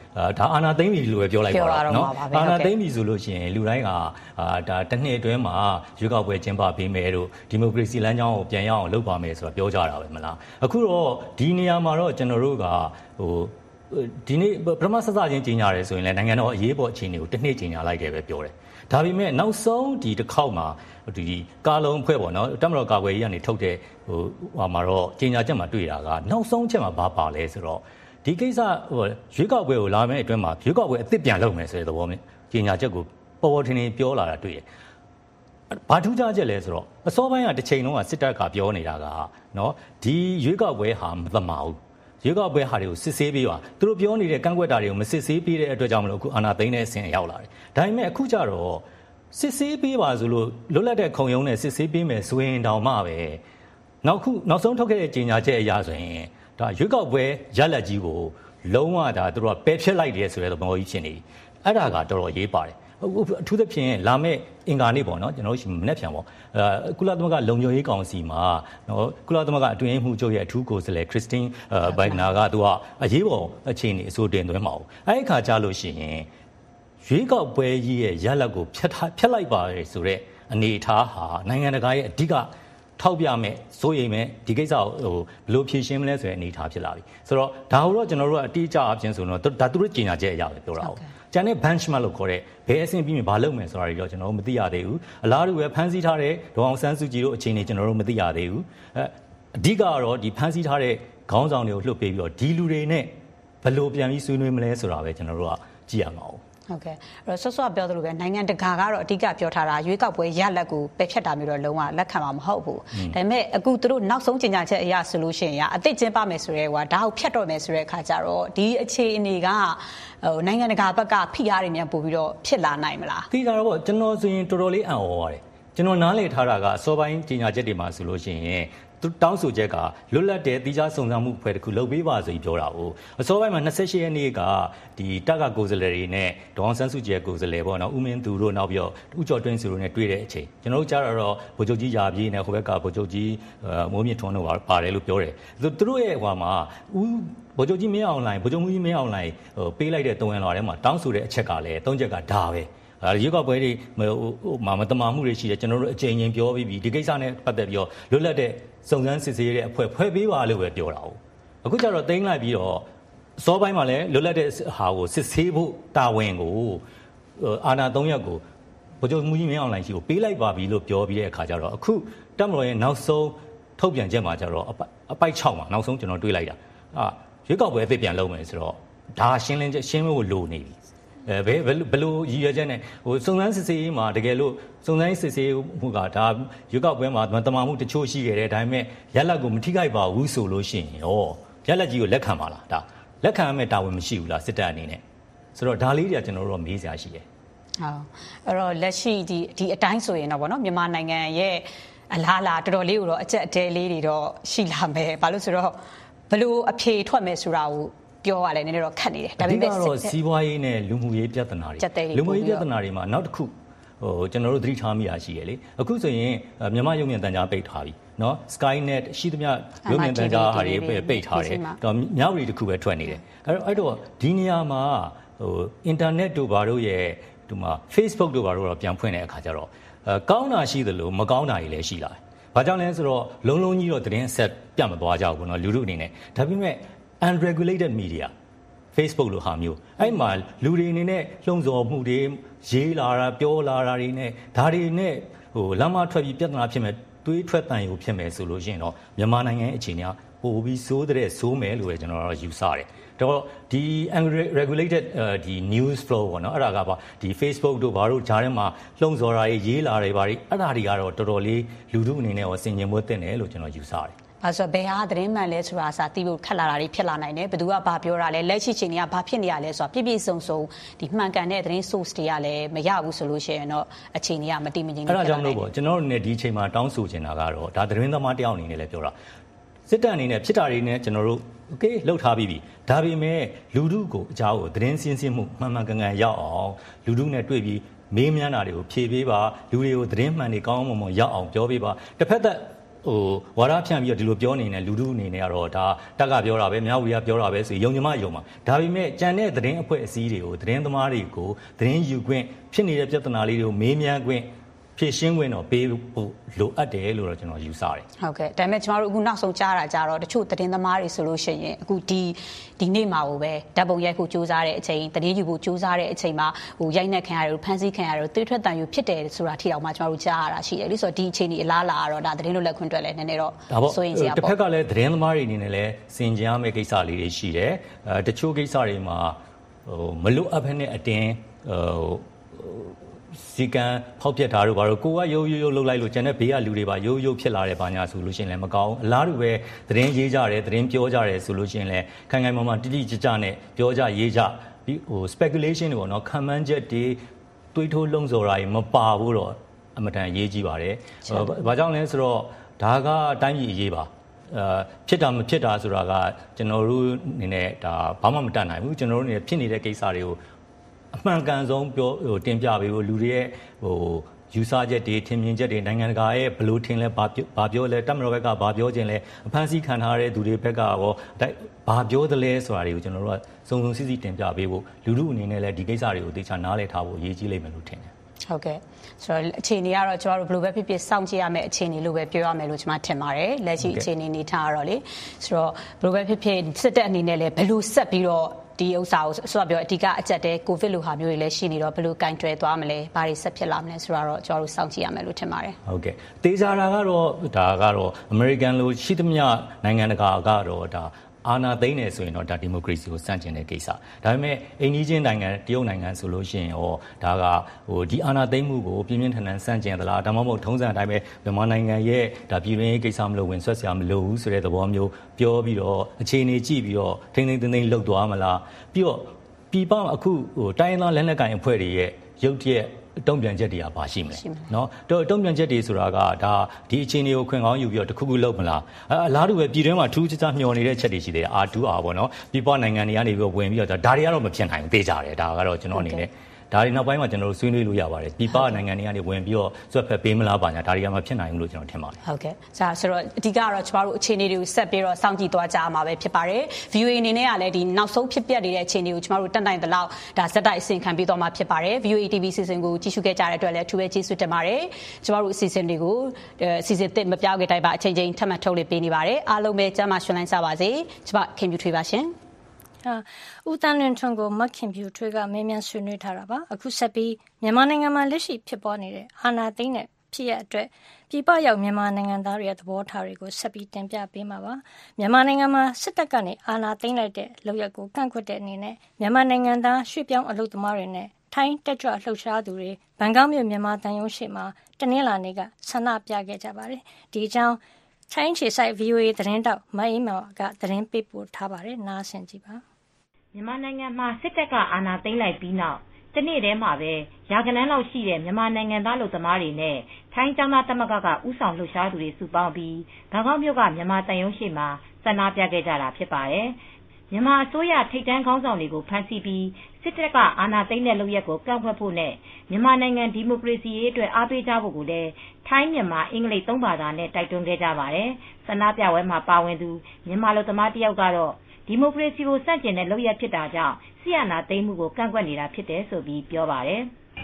ဒါအာဏာသိမ်းပြီလို့ပဲပြောလိုက်ပါတော့နော်အာဏာသိမ်းပြီဆိုလို့ရှိရင်လူတိုင်းကဒါတစ်နှစ်အတွင်းမှာရွေးကောက်ပွဲကျင်းပပေးမယ်တို့ဒီမိုကရေစီလမ်းကြောင်းကိုပြန်ရအောင်လုပ်ပါမယ်ဆိုတာပြောကြတာပဲမလားအခုတော့ဒီနေရာမှာတော့ကျွန်တော်တို့ကဒီနေ့ပထမဆက်စချင်းကြီးညာရဲဆိုရင်လည်းနိုင်ငံတော်အရေးပေါ်အခြေအနေကိုတစ်နှစ်ကြီးညာလိုက်တယ်ပဲပြောတယ်ဒါပေမဲ့နောက်ဆုံးဒီတစ်ခေါက်မှာဒီကားလုံးအဖွဲ့ပေါ့နော်တပ်မတော်ကာကွယ်ရေးကနေထုတ်တဲ့ဟိုမှာတော့ကြီးညာချက်မှာတွေ့တာကနောက်ဆုံးချက်မှာဘာပါလဲဆိုတော့ဒီကိစ္စရွေးကောက်ပွဲကိုလာမယ့်အတွင်းမှာရွေးကောက်ပွဲအသစ်ပြန်လုပ်မယ်ဆိုတဲ့သဘောမျိုးကြီးညာချက်ကိုပေါ်ပေါ်ထင်ထင်ပြောလာတာတွေ့တယ်ဘာထူးခြားချက်လဲဆိုတော့အစောပိုင်းကတစ်ချိန်လုံးကစစ်တပ်ကပြောနေတာကနော်ဒီရွေးကောက်ပွဲဟာမသမာဘူးရွေးကောက်ပွဲဟာတွေကိုစစ်ဆေးပေးပါသူတို့ပြောနေတဲ့ကန့်ကွက်တာတွေကိုမစစ်ဆေးပေးတဲ့အတွက်ကြောင့်မလို့အခုအာဏာသိမ်းတဲ့အဆင့်ရောက်လာတယ်ဒါပေမဲ့အခုကျတော့စစ်ဆေးပေးပါဆိုလို့လွတ်လပ်တဲ့ခုံရုံးနဲ့စစ်ဆေးပေးမယ်ဆိုရင်တောင်မှပဲနောက်ဆုံးထုတ်ခဲ့တဲ့ကြေညာချက်အရဆိုရင်ဒါရွေးကောက်ပွဲရလဒ်ကြီးကိုလုံးဝဒါသူတို့ကပယ်ဖျက်လိုက်တယ်ဆိုတဲ့သဘောကြီးဖြစ်နေအဲ့ဒါကတော်တော်ရေးပါတယ်အထူးသဖြင့်လာမယ့်အင်္ဂါနေ့ပေါ့နော်ကျွန်တော်တို့မနေ့ပြန်ပေါ့ကုလသမဂ္ဂလုံခြုံရေးကောင်စီမှာနော်ကုလသမဂ္ဂအတွင်းရေးမှူးချုပ်ရဲ့အထူးကိုယ်စားလှယ်ခရစ်စတင်းဘိုင်နာကသူကအရေးပေါ်အခြေအနေအဆိုတင်သွင်းမှာ။အဲ့ဒီအခါကျလို့ရှိရင်ရွေးကောက်ပွဲကြီးရဲ့ရလဒ်ကိုဖျက်လိုက်ပါလေဆိုတဲ့အနေအထားဟာနိုင်ငံတကာရဲ့အဓိကထောက်ပြမဲ့စိုးရိမ်မဲ့ဒီကိစ္စကိုဘယ်လိုဖြေရှင်းမလဲဆိုတဲ့အနေအထားဖြစ်လာပြီဆိုတော့ဒါကိုတော့ကျွန်တော်တို့ကအတိအကျအပြင်ဆိုတော့ဒါသူတို့ကြီးညာချက်အရာပဲပြောတာဟုတ်ကျန်တဲ့ benchmark လို့ခေါ်တဲ့ဘယ်အဆင့်ပြီးရင်ဘာလုပ်မယ်ဆိုတာတွေတော့ကျွန်တော်တို့မသိရသေးဘူးအလားတူပဲဖန်ဆီးထားတဲ့ဒေါအောင်ဆန်းစုကြည်တို့အခြေအနေကျွန်တော်တို့မသိရသေးဘူးအဓိကတော့ဒီဖန်ဆီးထားတဲ့ခေါင်းဆောင်တွေကိုလှုပ်ပေးပြီးတော့ဒီလူတွေနဲ့ဘယ်လိုပြန်ပြီးဆွေးနွေးမလဲဆိုတာပဲကျွန်တော်တို့ကကြည့်ရမှာဟုတ်ကဲ့အဲ့တော့ဆော့ပြောသလိုပဲနိုင်ငံတကာကတော့အဓိကပြောထားတာရွေးကောက်ပွဲရလဒ်ကိုပယ်ဖျက်တာမျိုးတော့လုံးဝလက်ခံမှာမဟုတ်ဘူးဒါပေမဲ့အခုသူတို့နောက်ဆုံးကြေညာချက်အရဆိုလို့ရှိရင်အသစ်ကျင်းပမယ်ဆိုရဲကွာဒါကိုဖျက်တော့မယ်ဆိုတဲ့အခါကျတော့ဒီအခြေအနေကနိုင်ငံတကာဘက်ကဖိအားတွေမြန်ပို့ပြီးတော့ဖြစ်လာနိုင်မလားသိကြတော့ပေါ့ကျွန်တော်ဆိုရင်တော်တော်လေးအံ့ဩပါတယ်ကျွန်တော်နားလည်ထားတာကအစောပိုင်းကြေညာချက်တွေမှာဆိုလို့ရှိရင်သူတောင်းဆိုချက်ကလွတ်လပ်တဲ့တိကျစုံစမ်းမှုဖွဲ့တစ်ခုလုပ်ပေးပါဆိုပြီးပြောတာ哦အစောပိုင်းမှာ28ရက်နေ့ကဒီတက်ကကိုယ်စားလှယ်တွေနဲ့ဒေါအောင်ဆန်းစုကြည်ကိုယ်စားလှယ်ပေါ့နော်ဦးမင်းသူတို့နောက်ပြီးတော့ဦးကျော်တွင်းစုတို့နဲ့တွေ့တဲ့အချိန်ကျွန်တော်တို့ကြားတော့ဗိုလ်ချုပ်ကြီးရာပြေးနဲ့ဟိုဘက်ကဗိုလ်ချုပ်ကြီးမိုးမြင့်ထွန်းတို့ပါတယ်လို့ပြောတယ်သူတို့ရဲ့ဟိုမှာဗိုလ်ချုပ်ကြီးမင်းအောင်လှိုင်ဗိုလ်ချုပ်မှုကြီးမင်းအောင်လှိုင်ပေးလိုက်တဲ့တုံးရန်လာထဲမှာတောင်းဆိုတဲ့အချက်ကလည်း၃ချက်ကဒါပဲရွေးကောက်ပွဲတွေမတမာမှုတွေရှိတယ်ကျွန်တော်တို့အချိန်ချင်းပြောပြီးပြီဒီကိစ္စနဲ့ပတ်သက်ပြီးတော့လွတ်လပ်တဲ့စုံစမ်းစစ်ဆေးတဲ့အဖွဲ့ဖွဲ့ပေးပါလို့ပဲပြောတာ။အခုကျတော့တင်းလိုက်ပြီးတော့အစောပိုင်းမှာလည်းလွတ်လပ်တဲ့ဟာကိုစစ်ဆေးဖို့တာဝန်ကိုအာဏာ၃ရပ်ကိုဗိုလ်ချုပ်မှုကြီးမင်းအောင်လှိုင်ရှိကိုပေးလိုက်ပါပြီလို့ပြောပြီးတဲ့အခါကျတော့အခုတပ်မတော်ရဲ့နောက်ဆုံးထုတ်ပြန်ချက်မှာကျတော့အပိုက်6မှာနောက်ဆုံးကျွန်တော်တွေးလိုက်တာရွေးကောက်ပွဲအသစ်ပြန်လုပ်မယ်ဆိုတော့ဒါရှင်းဖို့လိုနေပြီဘယ်လိုရည်ရွယ်ချက်နဲ့စုံစမ်းစစ်ဆေးရေးမှာတကယ်လို့စုံစမ်းစစ်ဆေးမှုကဒါရွေးကောက်ပွဲမှာတမာမှုတချို့ရှိခဲ့တယ်ဒါပေမဲ့ရလဒ်ကိုမထိခိုက်ပါဘူးဆိုလို့ရှိရင်ရလဒ်ကြီးကိုလက်ခံပါလားဒါလက်ခံရမယ့်တာဝန်မရှိဘူးလားစစ်တပ်အနေနဲ့ဆိုတော့ဒါလေးတွေကကျွန်တော်တို့မေးစရာရှိတယ်ဟုတ်အဲ့တော့လက်ရှိဒီအတိုင်းဆိုရင်တော့ဗောနော်မြန်မာနိုင်ငံရဲ့အလားအလာတော်တော်လေးကိုတော့အကျက်အတဲလေးတွေတော့ရှိလာမယ်ဘာလို့ဆိုတော့ဘယ်လိုအဖြေထွက်မယ်ဆိုတာကိုပြောရလဲနည်းနည်းတော့ခက်နေတယ်ဒါပေမဲ့တော့စီးပွားရေးနဲ့လူမှုရေးပြဿနာတွေလူမှုရေးပြဿနာတွေမှာနောက်တစ်ခုကျွန်တော်တို့သတိထားမိရရှိရလေအခုဆိုရင်မြန်မာရုပ်မြင်သံကြားပိတ်ထားပြီเนาะ Skynet ရှိသမျှရုပ်မြင်သံကြားဟာတွေပိတ်ထားတယ်တော့မြောက်ရီတစ်ခုပဲထွက်နေတယ်အဲ့တော့ဒီနေရာမှာ internet တို့ဘာတို့ရဲ့ဒီမှာ Facebook တို့ဘာတို့တော့ပြန်ဖွင့်တဲ့အခါကျတော့ကောင်းတာရှိသလိုမကောင်းတာတွေလည်းရှိလာတယ်ဘာကြောင့်လဲဆိုတော့လုံးကြီးတော့သတင်းဆက်ပြတ်မသွားကြဘူးเนาะလူတို့အနေနဲ့ဒါပေမဲ့unregulated media Facebook လို့ဟာမျိုးအဲ့မှာလူတွေအနေနဲ့လှုံ့ဆော်မှုတွေရေးလာတာပြောလာတာတွေနဲ့ဒါတွေနဲ့လမ်းမထွက်ပြီးပြဿနာဖြစ်မဲ့တွေးထွက်တန်ရုံဖြစ်မယ်ဆိုလို့ရှိရင်တော့မြန်မာနိုင်ငံရဲ့အခြေအနေကပိုပြီးစိုးတဲ့စိုးမယ်လို့ပဲကျွန်တော်တို့ယူဆတယ်တော့ဒီ unregulated ဒီ news flow ပေါ့နော်အဲ့ဒါကပါဒီ Facebook တို့ဘာတို့ဂျားထဲမှာလှုံ့ဆော်တာတွေရေးလာတွေဘာတွေအဲ့ဒါတွေကတော့တော်တော်လေးလူထုအနေနဲ့ရောစင်ကြင်မှုတင်တယ်လို့ကျွန်တော်ယူဆတယ်အဲ့ဆိုဘယ်ဟာသတင်းမှန်လဲဆိုတာစာသိဖို့ခက်လာတာတွေဖြစ်လာနိုင်တယ်ဘယ်သူကဘာပြောတာလဲလက်ရှိချိန်တွေကဘာဖြစ်နေရလဲဆိုတာပြည့်စုံဒီမှန်ကန်တဲ့သတင်း source တွေကလည်းမရဘူးဆိုလို့ရှိရင်တော့အခြေအနေကမတည်မငြိမ်ဖြစ်လာနိုင်တယ်အဲ့ဒါကြောင့်လို့ပေါ့ကျွန်တော်တို့လည်းဒီချိန်မှာတောင်းဆိုချင်တာကတော့ဒါသတင်းသမားတယောက်အနေနဲ့လည်းပြောတာစစ်တပ်အနေနဲ့ဖြစ်တာတွေနဲ့ကျွန်တော်တို့โอเคလှုပ်ထားပြီးပြီဒါပေမဲ့လူထုကိုအကြောင်းကိုသတင်းစင်းစင်းမှုမှန်မှန်ကန်ကန်ရောက်အောင်လူထုနဲ့တွေ့ပြီးမေးမြန်းတာတွေကိုဖြေပေးပါလူတွေကိုသတင်းမှန်တွေကောင်းကောင်းမွန်မွန်ရောက်အောင်ပြောပေးပါတစ်ဖက်သက်ဝါဒဖြန့်ပြီးတော့ဒီလိုပြောနေတဲ့လူထုအနေနဲ့ကတော့ဒါတက်ကပြောတာပဲမြောက်ဝီကပြောတာပဲဆိုယုံကြမှာဒါပေမဲ့ကြံတဲ့သတင်းအဖွဲ့အစည်းတွေကိုသတင်းသမားတွေကိုသတင်းယူခွင့်ဖြစ်နေတဲ့ပြဿနာလေးတွေကိုမေးမြန်းခွင့်ဖြည့်ရှင်းခွင့်တော့ပေးဖို့လိုအပ်တယ်လို့တော့ကျွန်တော်ယူဆတယ်ဟုတ်ကဲ့ဒါပေမဲ့ကျွန်တော်တို့အခုနောက်ဆုံးကြားတာကြတော့တချို့သတင်းသမားတွေဆိုလို့ရှိရင်အခုဒီနေ့မှာကိုပဲဓာတ်ပုံရိုက်ဖို့ကြိုးစားတဲ့အချိန်သတင်းယူဖို့ကြိုးစားတဲ့အချိန်မှာရိုက်နှက်ခံရတယ်ဖမ်းဆီးခံရတယ်သွေးထွက်တန်ယူဖြစ်တယ်ဆိုတာထိအောင်မှကျွန်တော်တို့ကြားရတာရှိတယ်လို့ဆိုတော့ဒီအချိန်ကြီးအလားလာကတော့ဒါသတင်းလွတ်လပ်ခွင့်အတွက်လည်းနည်းနည်းတော့စိုးရင်စရာပေါ့တစ်ဖက်ကလည်းသတင်းသမားတွေအနေနဲ့လည်းစင်ကြရမယ့်ကိစ္စလေးတွေရှိတယ်တချို့ကိစ္စတွေမှာမလွတ်အပ်ဘဲနဲ့အတင်းစီကံဖောက်ပြက်တာတို့ဘာလို့ကိုကရိုးလှုပ်လိုက်လို့ကျန်တဲ့ဘေးကလူတွေပါရိုးဖြစ်လာတယ်ဘာညာဆိုလို့ရှိရင်လည်းမကောင်းအလားတူပဲသတင်းရေးကြတယ်သတင်းပြောကြတယ်ဆိုလို့ရှိရင်လည်းခိုင်မာတိတိကျကျနဲ့ပြောကြရေးကြပြီးspeculation တွေပေါ့နော်ခံမှန်းချက်တွေတွေးထိုးလုံဆော်တာတွေမပါဘူးတော့အမတန်ရေးကြည့်ပါတယ်ဘာကြောင့်လဲဆိုတော့ဒါကအတိုင်းပြည်အရေးပါဖြစ်တာမဖြစ်တာဆိုတာကကျွန်တော်တို့အနေနဲ့ဒါဘာမှမတတ်နိုင်ဘူးကျွန်တော်တို့အနေနဲ့ဖြစ်နေတဲ့ကိစ္စတွေကိုအမှန်ကန်ဆုံးပြောတင်ပြပေးဖို့လူတွေရဲ့ယူဆချက်တွေထင်မြင်ချက်တွေနိုင်ငံတကာရဲ့ဘလို့ထင်လဲဘာပြောလဲတပ်မတော်ဘက်ကဘာပြောခြင်းလဲအဖမ်းဆီးခံထားတဲ့သူတွေဘက်ကရောဘာပြောသလဲဆိုတာတွေကိုကျွန်တော်တို့ကစုံစည်းတင်ပြပေးဖို့လူထုအနေနဲ့လည်းဒီကိစ္စတွေကိုသေချာနားလည်ထားဖို့အရေးကြီးလိမ့်မယ်လို့ထင်တယ်ဟုတ်ကဲ့ဆိုတော့အခြေအနေကတော့ကျွန်တော်တို့ဘယ်လိုပဲဖြစ်ဖြစ်စောင့်ကြည့်ရမယ့်အခြေအနေလို့ပဲပြောရမယ်လို့ကျွန်မထင်ပါတယ်လက်ရှိအခြေအနေနေထားတော့လေဆိုတော့ဘယ်လိုပဲဖြစ်ဖြစ်စစ်တပ်အနေနဲ့လည်းဘယ်လိုဆက်ပြီးတော့ဒီဥစ္စာကိုဆိုတော့ပြောအဓိကအကျက်တဲ့ကိုဗစ်လိုဟာမျိုးတွေလည်းရှိနေတော့ဘယ်လိုကင်တွယ်သွားမလဲဘာတွေဆက်ဖြစ်လာမလဲဆိုတော့ကျွန်တော်တို့စောင့်ကြည့်ရမယ်လို့ထင်ပါတယ်ဟုတ်ကဲ့တေချာတာကတော့ဒါကတော့အမေရိကန်လိုရှိသမျှနိုင်ငံတကာကတော့ဒါအာဏာသိမ်းနေဆိုရင်တော့ဒါဒီမိုကရေစီကိုစန့်ကျင်တဲ့ကိစ္စဒါပေမဲ့အိန္ဒိယနိုင်ငံတရုတ်နိုင်ငံဆိုလို့ရှိရင်ရောဒါကဒီအာဏာသိမ်းမှုကိုပြင်းပြင်းထန်ထန်စန့်ကျင်သလားဒါမှမဟုတ်ထုံးစံအတိုင်းပဲမြန်မာနိုင်ငံရဲ့ဒါပြည်တွင်းရေးကိစ္စမလို့ဝင်ဆွတ်စရာမလိုဘူးဆိုတဲ့သဘောမျိုးပြောပြီးတော့အခြေအနေကြည့်ပြီးတော့ထိန်းသိမ်းလှုပ်သွားမလားပြီးတော့ပြည်ပအခုတိုင်းရင်းသားလက်နက်ကိုင်အဖွဲ့တွေရဲ့ရုပ်တရက်တုံ့ပြန်ချက်တွေကပါရှိမလဲเนาะတုံ့ပြန်ချက်တွေဆိုတာကဒါဒီအခြေအနေကိုခွင့်ကောင်းယူပြီးတော့တခုခုလုပ်မလားအလားတူပဲပြည်တွင်းမှာထူးခြားမျှော်နေတဲ့ချက်တွေရှိတယ် R2R ပေါ့เนาะပြည်ပနိုင်ငံတွေကနေပြီးတော့ဝင်ပြီးတော့ဒါတွေကတော့မဖြစ်နိုင်ဘူးသိကြတယ်ဒါကတော့ကျွန်တော်အနေနဲ့ဒါတွေနောက်ပိုင်းမှာကျွန်တော်တို့ဆွေးနွေးလို့ရပါတယ်ပြည်ပနိုင်ငံတွေကနေဝင်ပြီးတော့ဆွတ်ဖက်ပေးမလားပါညာဒါတွေကမဖြစ်နိုင်ဘူးလို့ကျွန်တော်ထင်ပါတယ်ဟုတ်ကဲ့ဆိုတော့အဓိကတော့ကျွန်တော်တို့အခြေအနေတွေကိုဆက်ပြီးတော့စောင့်ကြည့်သွားကြမှာပဲဖြစ်ပါတယ် VOA အနေနဲ့ကလည်းဒီနောက်ဆုံးဖြစ်ပျက်နေတဲ့အခြေအနေကိုကျွန်တော်တို့တက်နိုင်သလောက်ဒါစက်တိုက်အစီအခံပေးသွားမှာဖြစ်ပါတယ် VOA TV စီစဉ်ကိုကြည့်ရှုခဲ့ကြတဲ့အတွက်လည်းအထူးပဲကျေးဇူးတင်ပါတယ်ကျွန်တော်တို့အစီအစဉ်တွေကိုအစီအစဉ်သစ်မပြောင်းခင်တိုင်းပါအချိန်ချင်းထပ်မံထုတ်လွှင့်ပေးနေပါတယ်အားလုံးပဲကျမ်းမာရှင်လန်းစားပါစေကျွန်မခင်ဗျူထွေးပါရှင်ဦးတန်းလွင်ထွန်းကိုမခင်ဖြူထွေးကမေးမြန်းဆွေးနွေးထားတာပါအခုဆက်ပြီးမြန်မာနိုင်ငံမှာလက်ရှိဖြစ်ပေါ်နေတဲ့အာဏာသိမ်းတဲ့ဖြစ်ရအတွက်ပြည်ပရောက်မြန်မာနိုင်ငံသားတွေရဲ့သဘောထားတွေကိုဆက်ပြီးတင်ပြပေးမှာပါမြန်မာနိုင်ငံမှာစစ်တပ်ကနေအာဏာသိမ်းလိုက်တဲ့လုပ်ရက်ကိုကန့်ကွက်တဲ့အနေနဲ့မြန်မာနိုင်ငံသားရွှေ့ပြောင်းအလုပ်သမားတွေနဲ့ထိုင်းတက်ကြွလှုပ်ရှားသူတွေဘန်ကောက်မြို့မြန်မာတန်ရုံးရှိမှာတနင်္လာနေ့ကဆန္ဒပြခဲ့ကြပါတယ်ဒီအကြောင်းထိုင်းခြေဆိုင် VOA သတင်းတောက်မအေးမောင်ကသတင်းပေးပို့ထားပါတယ်နားဆင်ကြည့်ပါမြန်မာနိုင်ငံမှာစစ်တပ်ကအာဏာသိမ်းလိုက်ပြီးနောက်တနေ့တည်းမှာပဲရာဂဏန်းလောက်ရှိတဲ့မြန်မာနိုင်ငံသားလူသမားတွေနဲ့ထိုင်းကျောင်းသားသမဂ္ဂကဥဆောင်လှုပ်ရှားသူတွေစုပေါင်းပြီးဘန်ကောက်မြို့ကမြန်မာတန်ရုံးရှိမှာဆန္ဒပြခဲ့ကြတာဖြစ်ပါတယ်။မြန်မာအစိုးရထိပ်တန်းခေါင်းဆောင်တွေကိုဖမ်းဆီးပြီးစစ်တပ်ကအာဏာသိမ်းတဲ့လုပ်ရက်ကိုကန့်ကွက်ဖို့နဲ့မြန်မာနိုင်ငံဒီမိုကရေစီရေးအတွက်အားပေးကြဖို့ကိုလည်းထိုင်းမြန်မာအင်္ဂလိပ်သုံးဘာသာနဲ့တိုက်တွန်းခဲ့ကြပါတယ်။ဆန္ဒပြပွဲမှာပါဝင်သူမြန်မာလူသမားတယောက်ကတော့ဒီမိုကရေစီကိုစန့်ကျင်တဲ့လုပ်ရက်ဖြစ်တာကြောင့်ဆီယနာသိမ်းမှုကိုကန့်ကွက်နေတာဖြစ်တယ်ဆိုပြီးပြောပါတယ်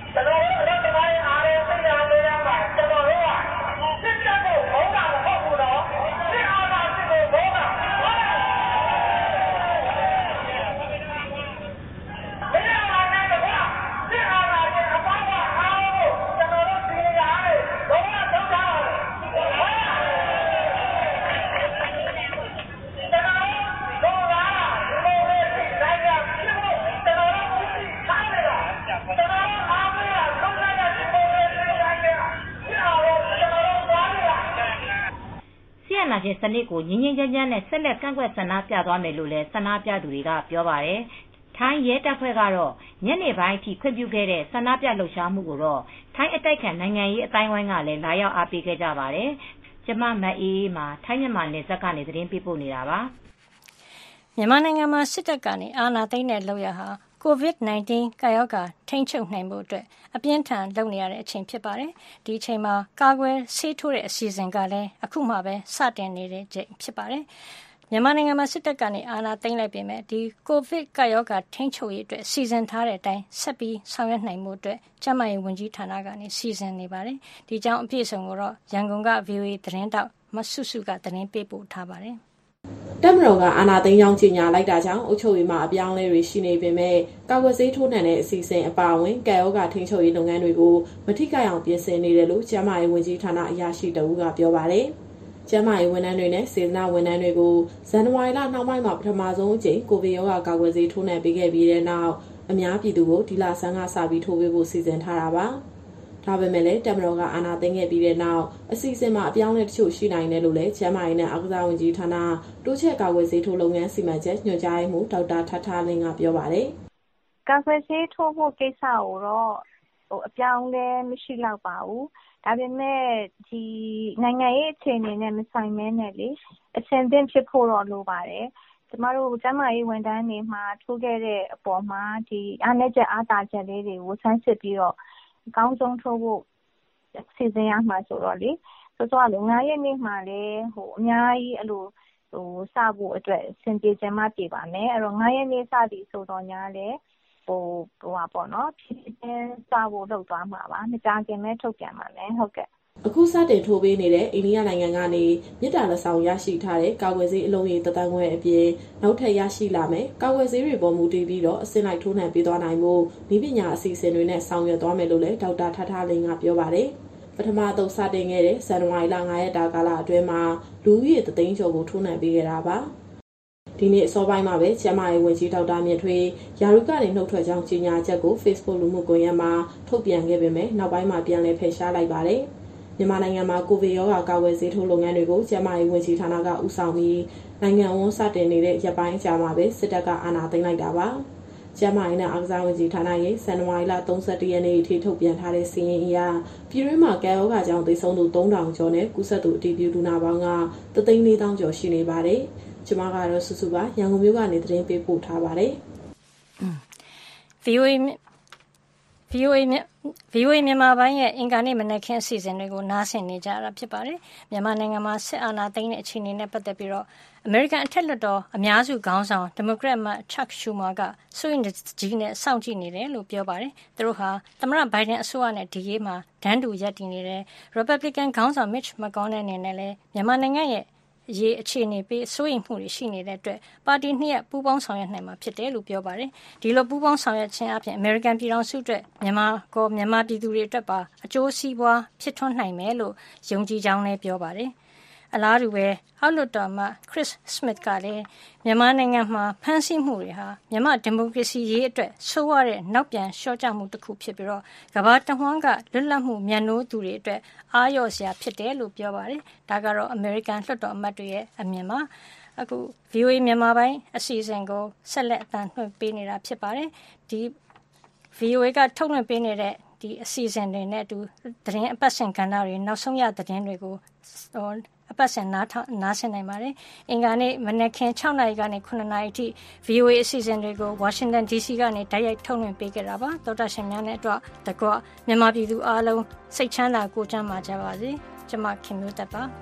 စနစ်ကိုငြင်းငြင်းချမ်းချမ်းနဲ့ဆက်လက်ကန့်ကွက်ဆန္ဒပြသွားမယ်လို့လည်းဆန္ဒပြသူတွေကပြောပါတယ်။ထိုင်းရဲတပ်ဖွဲ့ကတော့ညနေပိုင်းအထိခွင့်ပြုခဲ့တဲ့ဆန္ဒပြလှုပ်ရှားမှုကိုတော့ထိုင်းအတိုက်ခံနိုင်ငံရေးအတိုင်းဝိုင်းကလည်းလာရောက်အားပေးခဲ့ကြပါတယ်။ကျမမအေးမှာထိုင်းမြန်မာနယ်စပ်ကနေသတင်းပေးပို့နေတာပါ။မြန်မာနိုင်ငံမှာစစ်တပ်ကနေအာဏာသိမ်းတဲ့လုပ်ရဟာ COVID-19 ကာရောဂါထိန်းချုပ်နိုင်ဖို့အတွက်အပြင်းထန်လုပ်နေရတဲ့အချိန်ဖြစ်ပါတယ်။ဒီအချိန်မှာကာကွယ်ဆေးထိုးတဲ့အစီအစဉ်ကလည်းအခုမှပဲစတင်နေတဲ့ချိန်ဖြစ်ပါတယ်။မြန်မာနိုင်ငံမှာစစ်တပ်ကနေအာဏာသိမ်းလိုက်ပေမဲ့ဒီကိုဗစ်ကာရောဂါထိန်းချုပ်ရေးအတွက်စီစဉ်ထားတဲ့အတိုင်းဆက်ပြီးဆောင်ရွက်နိုင်မှုအတွက်ကျန်းမာရေးဝန်ကြီးဌာနကနေစီစဉ်နေပါတယ်။ဒီကြောင်းအပြည့်အစုံကိုတော့ရန်ကုန်က VOA သတင်းတောက်မဆုစုကသတင်းပေးပို့ထားပါတယ်။တပ်မတော်ကအာဏာသိမ်းကြောင်းကြေညာလိုက်တာကြောင့်အုပ်ချုပ်ရေးမှာအပြောင်းအလဲတွေရှိနေပေမဲ့ကာကွယ်ဆေးထိုးနှံတဲ့အစီအစဉ်အပါအဝင်ကပ်ရောဂါထိန်းချုပ်ရေးလုပ်ငန်းတွေကိုမထိခိုက်အောင်ပြင်ဆင်နေတယ်လို့ကျန်းမာရေးဝန်ကြီးဌာနအရာရှိတဦးကပြောပါတယ်။ကျန်းမာရေးဝန်ထမ်းတွေနဲ့စေတနာဝန်ထမ်းတွေကိုဇန်နဝါရီလနှောင်းပိုင်းမှာပထမဆုံးအကြိမ်ကိုဗစ်ရောဂါကာကွယ်ဆေးထိုးနှံပေးခဲ့ပြီးတဲ့နောက်အများပြည်သူကိုဒီလဆန်းကစပြီးထိုးပေးဖို့စီစဉ်ထားတာပါ။ဒါပေမဲ့လည်းတပ်မတော်ကအာဏာသိမ်းခဲ့ပြီးတဲ့နောက်အစီအစဉ်မှာအပြောင်းအလဲတချို့ရှိနိုင်တယ်လို့လည်းကျန်းမာရေးနဲ့အားကစားဝန်ကြီးဌာနတိုးချဲ့ကာကွယ်ဆေးထိုးလုပ်ငန်းစီမံချက်ညွှန်ကြားရေးမှူးဒေါက်တာထထလင်းကပြောပါတယ်။ကာကွယ်ဆေးထိုးဖို့ကိစ္စကိုတော့အပြောင်းလဲမရှိတော့ပါဘူး။ဒါပေမဲ့ဒီနိုင်ငံရေးအခြေအနေနဲ့မဆိုင်မဲနဲ့လေအဆင်သင့်ဖြစ်ဖို့တော့လိုပါတယ်။ကျမတို့ကျန်းမာရေးဝန်ထမ်းတွေမှာထိုးခဲ့တဲ့အပေါ်မှာဒီအားနည်းချက်အားသာချက်လေးတွေကိုဆန်းစစ်ပြီးတော့အကောင်းဆုံးထိုးဖို့စီစဉ်ရမှာဆိုတော့လေဆိုတော့9ရက်နေ့မှာလည်းအများကြီးအဲ့လိုစဖို့အတွက်စင်ပြေချင်မှပြေပါမယ်အဲ့တော့9ရက်နေ့စသည်ဆိုတော့ညာလေပေါ့နော်ဖြစ်ချင်းစဖို့လုပ်သွားမှာပါမကြခင်မဲ့ထုတ်ပြန်ပါမယ်ဟုတ်ကဲ့အခုစတင်ထိုးပေးနေတဲ့အိန္ဒိယနိုင်ငံကနေမြစ်တာလက်ဆောင်ရရှိထားတဲ့ကာကွယ်ဆေးအလုံးရေတသန်းခွဲအပြင်နောက်ထပ်ရရှိလာမယ်ကာကွယ်ဆေးတွေပေါ်မူတည်ပြီးတော့အစင်လိုက်ထိုးနှံပေးသွားနိုင်ဖို့ဤပညာအစီအစဉ်တွေနဲ့ဆောင်ရွက်သွားမယ်လို့လည်းဒေါက်တာထထလင်းကပြောပါတယ်ပထမဆုံးစတင်ခဲ့တဲ့ဇန်နဝါရီလ9ရက်တာကာလအတွင်းမှာလူဦးရေ3သိန်းကျော်ကိုထိုးနှံပေးခဲ့တာပါဒီနေ့အစောပိုင်းမှာပဲကျန်းမာရေးဝန်ကြီးဒေါက်တာမြင့်ထွေးယာရုကနေနှုတ်ထွက်ကြောင်းကြေညာချက်ကို Facebook လူမှုကွန်ရက်မှာထုတ်ပြန်ခဲ့ပေမဲ့နောက်ပိုင်းမှာပြန်လည်ဖယ်ရှားလိုက်ပါတယ်မြန်မာနိုင်ငံမှာကိုဗစ်ရောဂါကာကွယ်ဆေးထိုးလုပ်ငန်းတွေကိုကျန်းမာရေးဝန်ကြီးဌာနကဦးဆောင်ပြီးနိုင်ငံဝန်စတင်နေတဲ့ရက်ပိုင်းကြာမှာပဲစစ်တပ်ကအာဏာသိမ်းလိုက်တာပါကျန်းမာရေးနဲ့အားကစားဝန်ကြီးဌာနရဲ့ဇန်နဝါရီလ31ရက်နေ့အထိထုတ်ပြန်ထားတဲ့စာရင်းအရပြည်တွင်းမှာကပ်ရောဂါကြောင့်သေဆုံးသူ3000ကျော်နဲ့ကူးစက်သူအတည်ပြုလူနာပေါင်းက3,400,000ကျော်ရှိနေပါတယ်ကျွန်မကတော့စုစုပါရန်ကုန်မြို့ကနေသတင်းပေးပို့ထားပါတယ် VOA မြန်မာပိုင်းရဲ့အင်္ဂါနေ့မနက်ခင်းအစီအစဉ်တွေကိုနားဆင်နေကြတာဖြစ်ပါတယ်။မြန်မာနိုင်ငံမှာစစ်အာဏာသိမ်းတဲ့အခြေအနေနဲ့ပတ်သက်ပြီးတော့အမေရိကန်အထက်လွှတ်တော်အများစုခေါင်းဆောင်ဒီမိုကရက်မှChuck Schumerကစိုးရိမ်ကြီးနဲ့စောင့်ကြည့်နေတယ်လို့ပြောပါတယ်။သူတို့ဟာသမ္မတဘိုင်ဒန်အစိုးရနဲ့ဒီရေးမှာဒန်းတူရပ်တည်နေတယ်။ Republican ခေါင်းဆောင် Mitch McConnell အနေနဲ့လည်းမြန်မာနိုင်ငံရဲ့ရေအခြေအနေပေးစိုးရိမ်မှုတွေရှိနေတဲ့အတွက်ပါတီနှစ်ရပ်ပူးပေါင်းဆောင်ရွက်နိုင်မှာဖြစ်တယ်လို့ပြောပါတယ်။ဒီလိုပူးပေါင်းဆောင်ရွက်ခြင်းအပြင်အမေရိကန်ပြည်ထောင်စုအတွက်မြန်မာပြည်သူတွေအတွက်ပါအကျိုးစီးပွားဖြစ်ထွန်းနိုင်မယ်လို့ယုံကြည်ကြောင်းလည်းပြောပါတယ်။အလားတူပဲအောက်လွှတ်တော်မှ Chris Smith ကလည်းမြန်မာနိုင်ငံမှာဖမ်းဆီးမှုတွေဟာမြန်မာဒီမိုကရေစီရေးအတွက်ဆိုးဝါးတဲ့နောက်ပြန်လျှော့ချမှုတစ်ခုဖြစ်ပြီးတော့ကမ္ဘာတဝန်းကလွတ်လပ်မှုမြတ်နိုးသူတွေအတွက်အားလျော့စရာဖြစ်တယ်လို့ပြောပါတယ်။ဒါကတော့အမေရိကန်လွှတ်တော်အမတ်တွေရဲ့အမြင်ပါ။အခု VOA မြန်မာပိုင်းအစီအစဉ်ကိုဆက်လက်အသံလွှင့်ပေးနေတာဖြစ်ပါတယ်။ဒီ VOA ကထုတ်လွှင့်ပေးနေတဲ့ဒီအစီအစဉ်တွေနဲ့အတူသတင်းအပတ်စဉ်ကဏ္ဍတွေနောက်ဆုံးရသတင်းတွေကိုအပတ်စဉ်နားဆင်နိုင်ပါတယ်။အင်္ဂါနေ့မနက်ခင်း6နာရီကနေ9နာရီအထိ VOA အစီအစဉ်တွေကို Washington DC ကနေတိုက်ရိုက်ထုတ်လွှင့်ပေးကြတာပါ။သောတာရှင်များနဲ့အတွက်တကွမြန်မာပြည်သူအားလုံးစိတ်ချမ်းသာကိုယ်ကျန်းမာကြပါစေ။ကျွန်မခင်မျိုးသက်ပါ။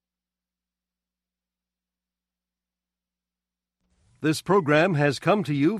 This program has come to you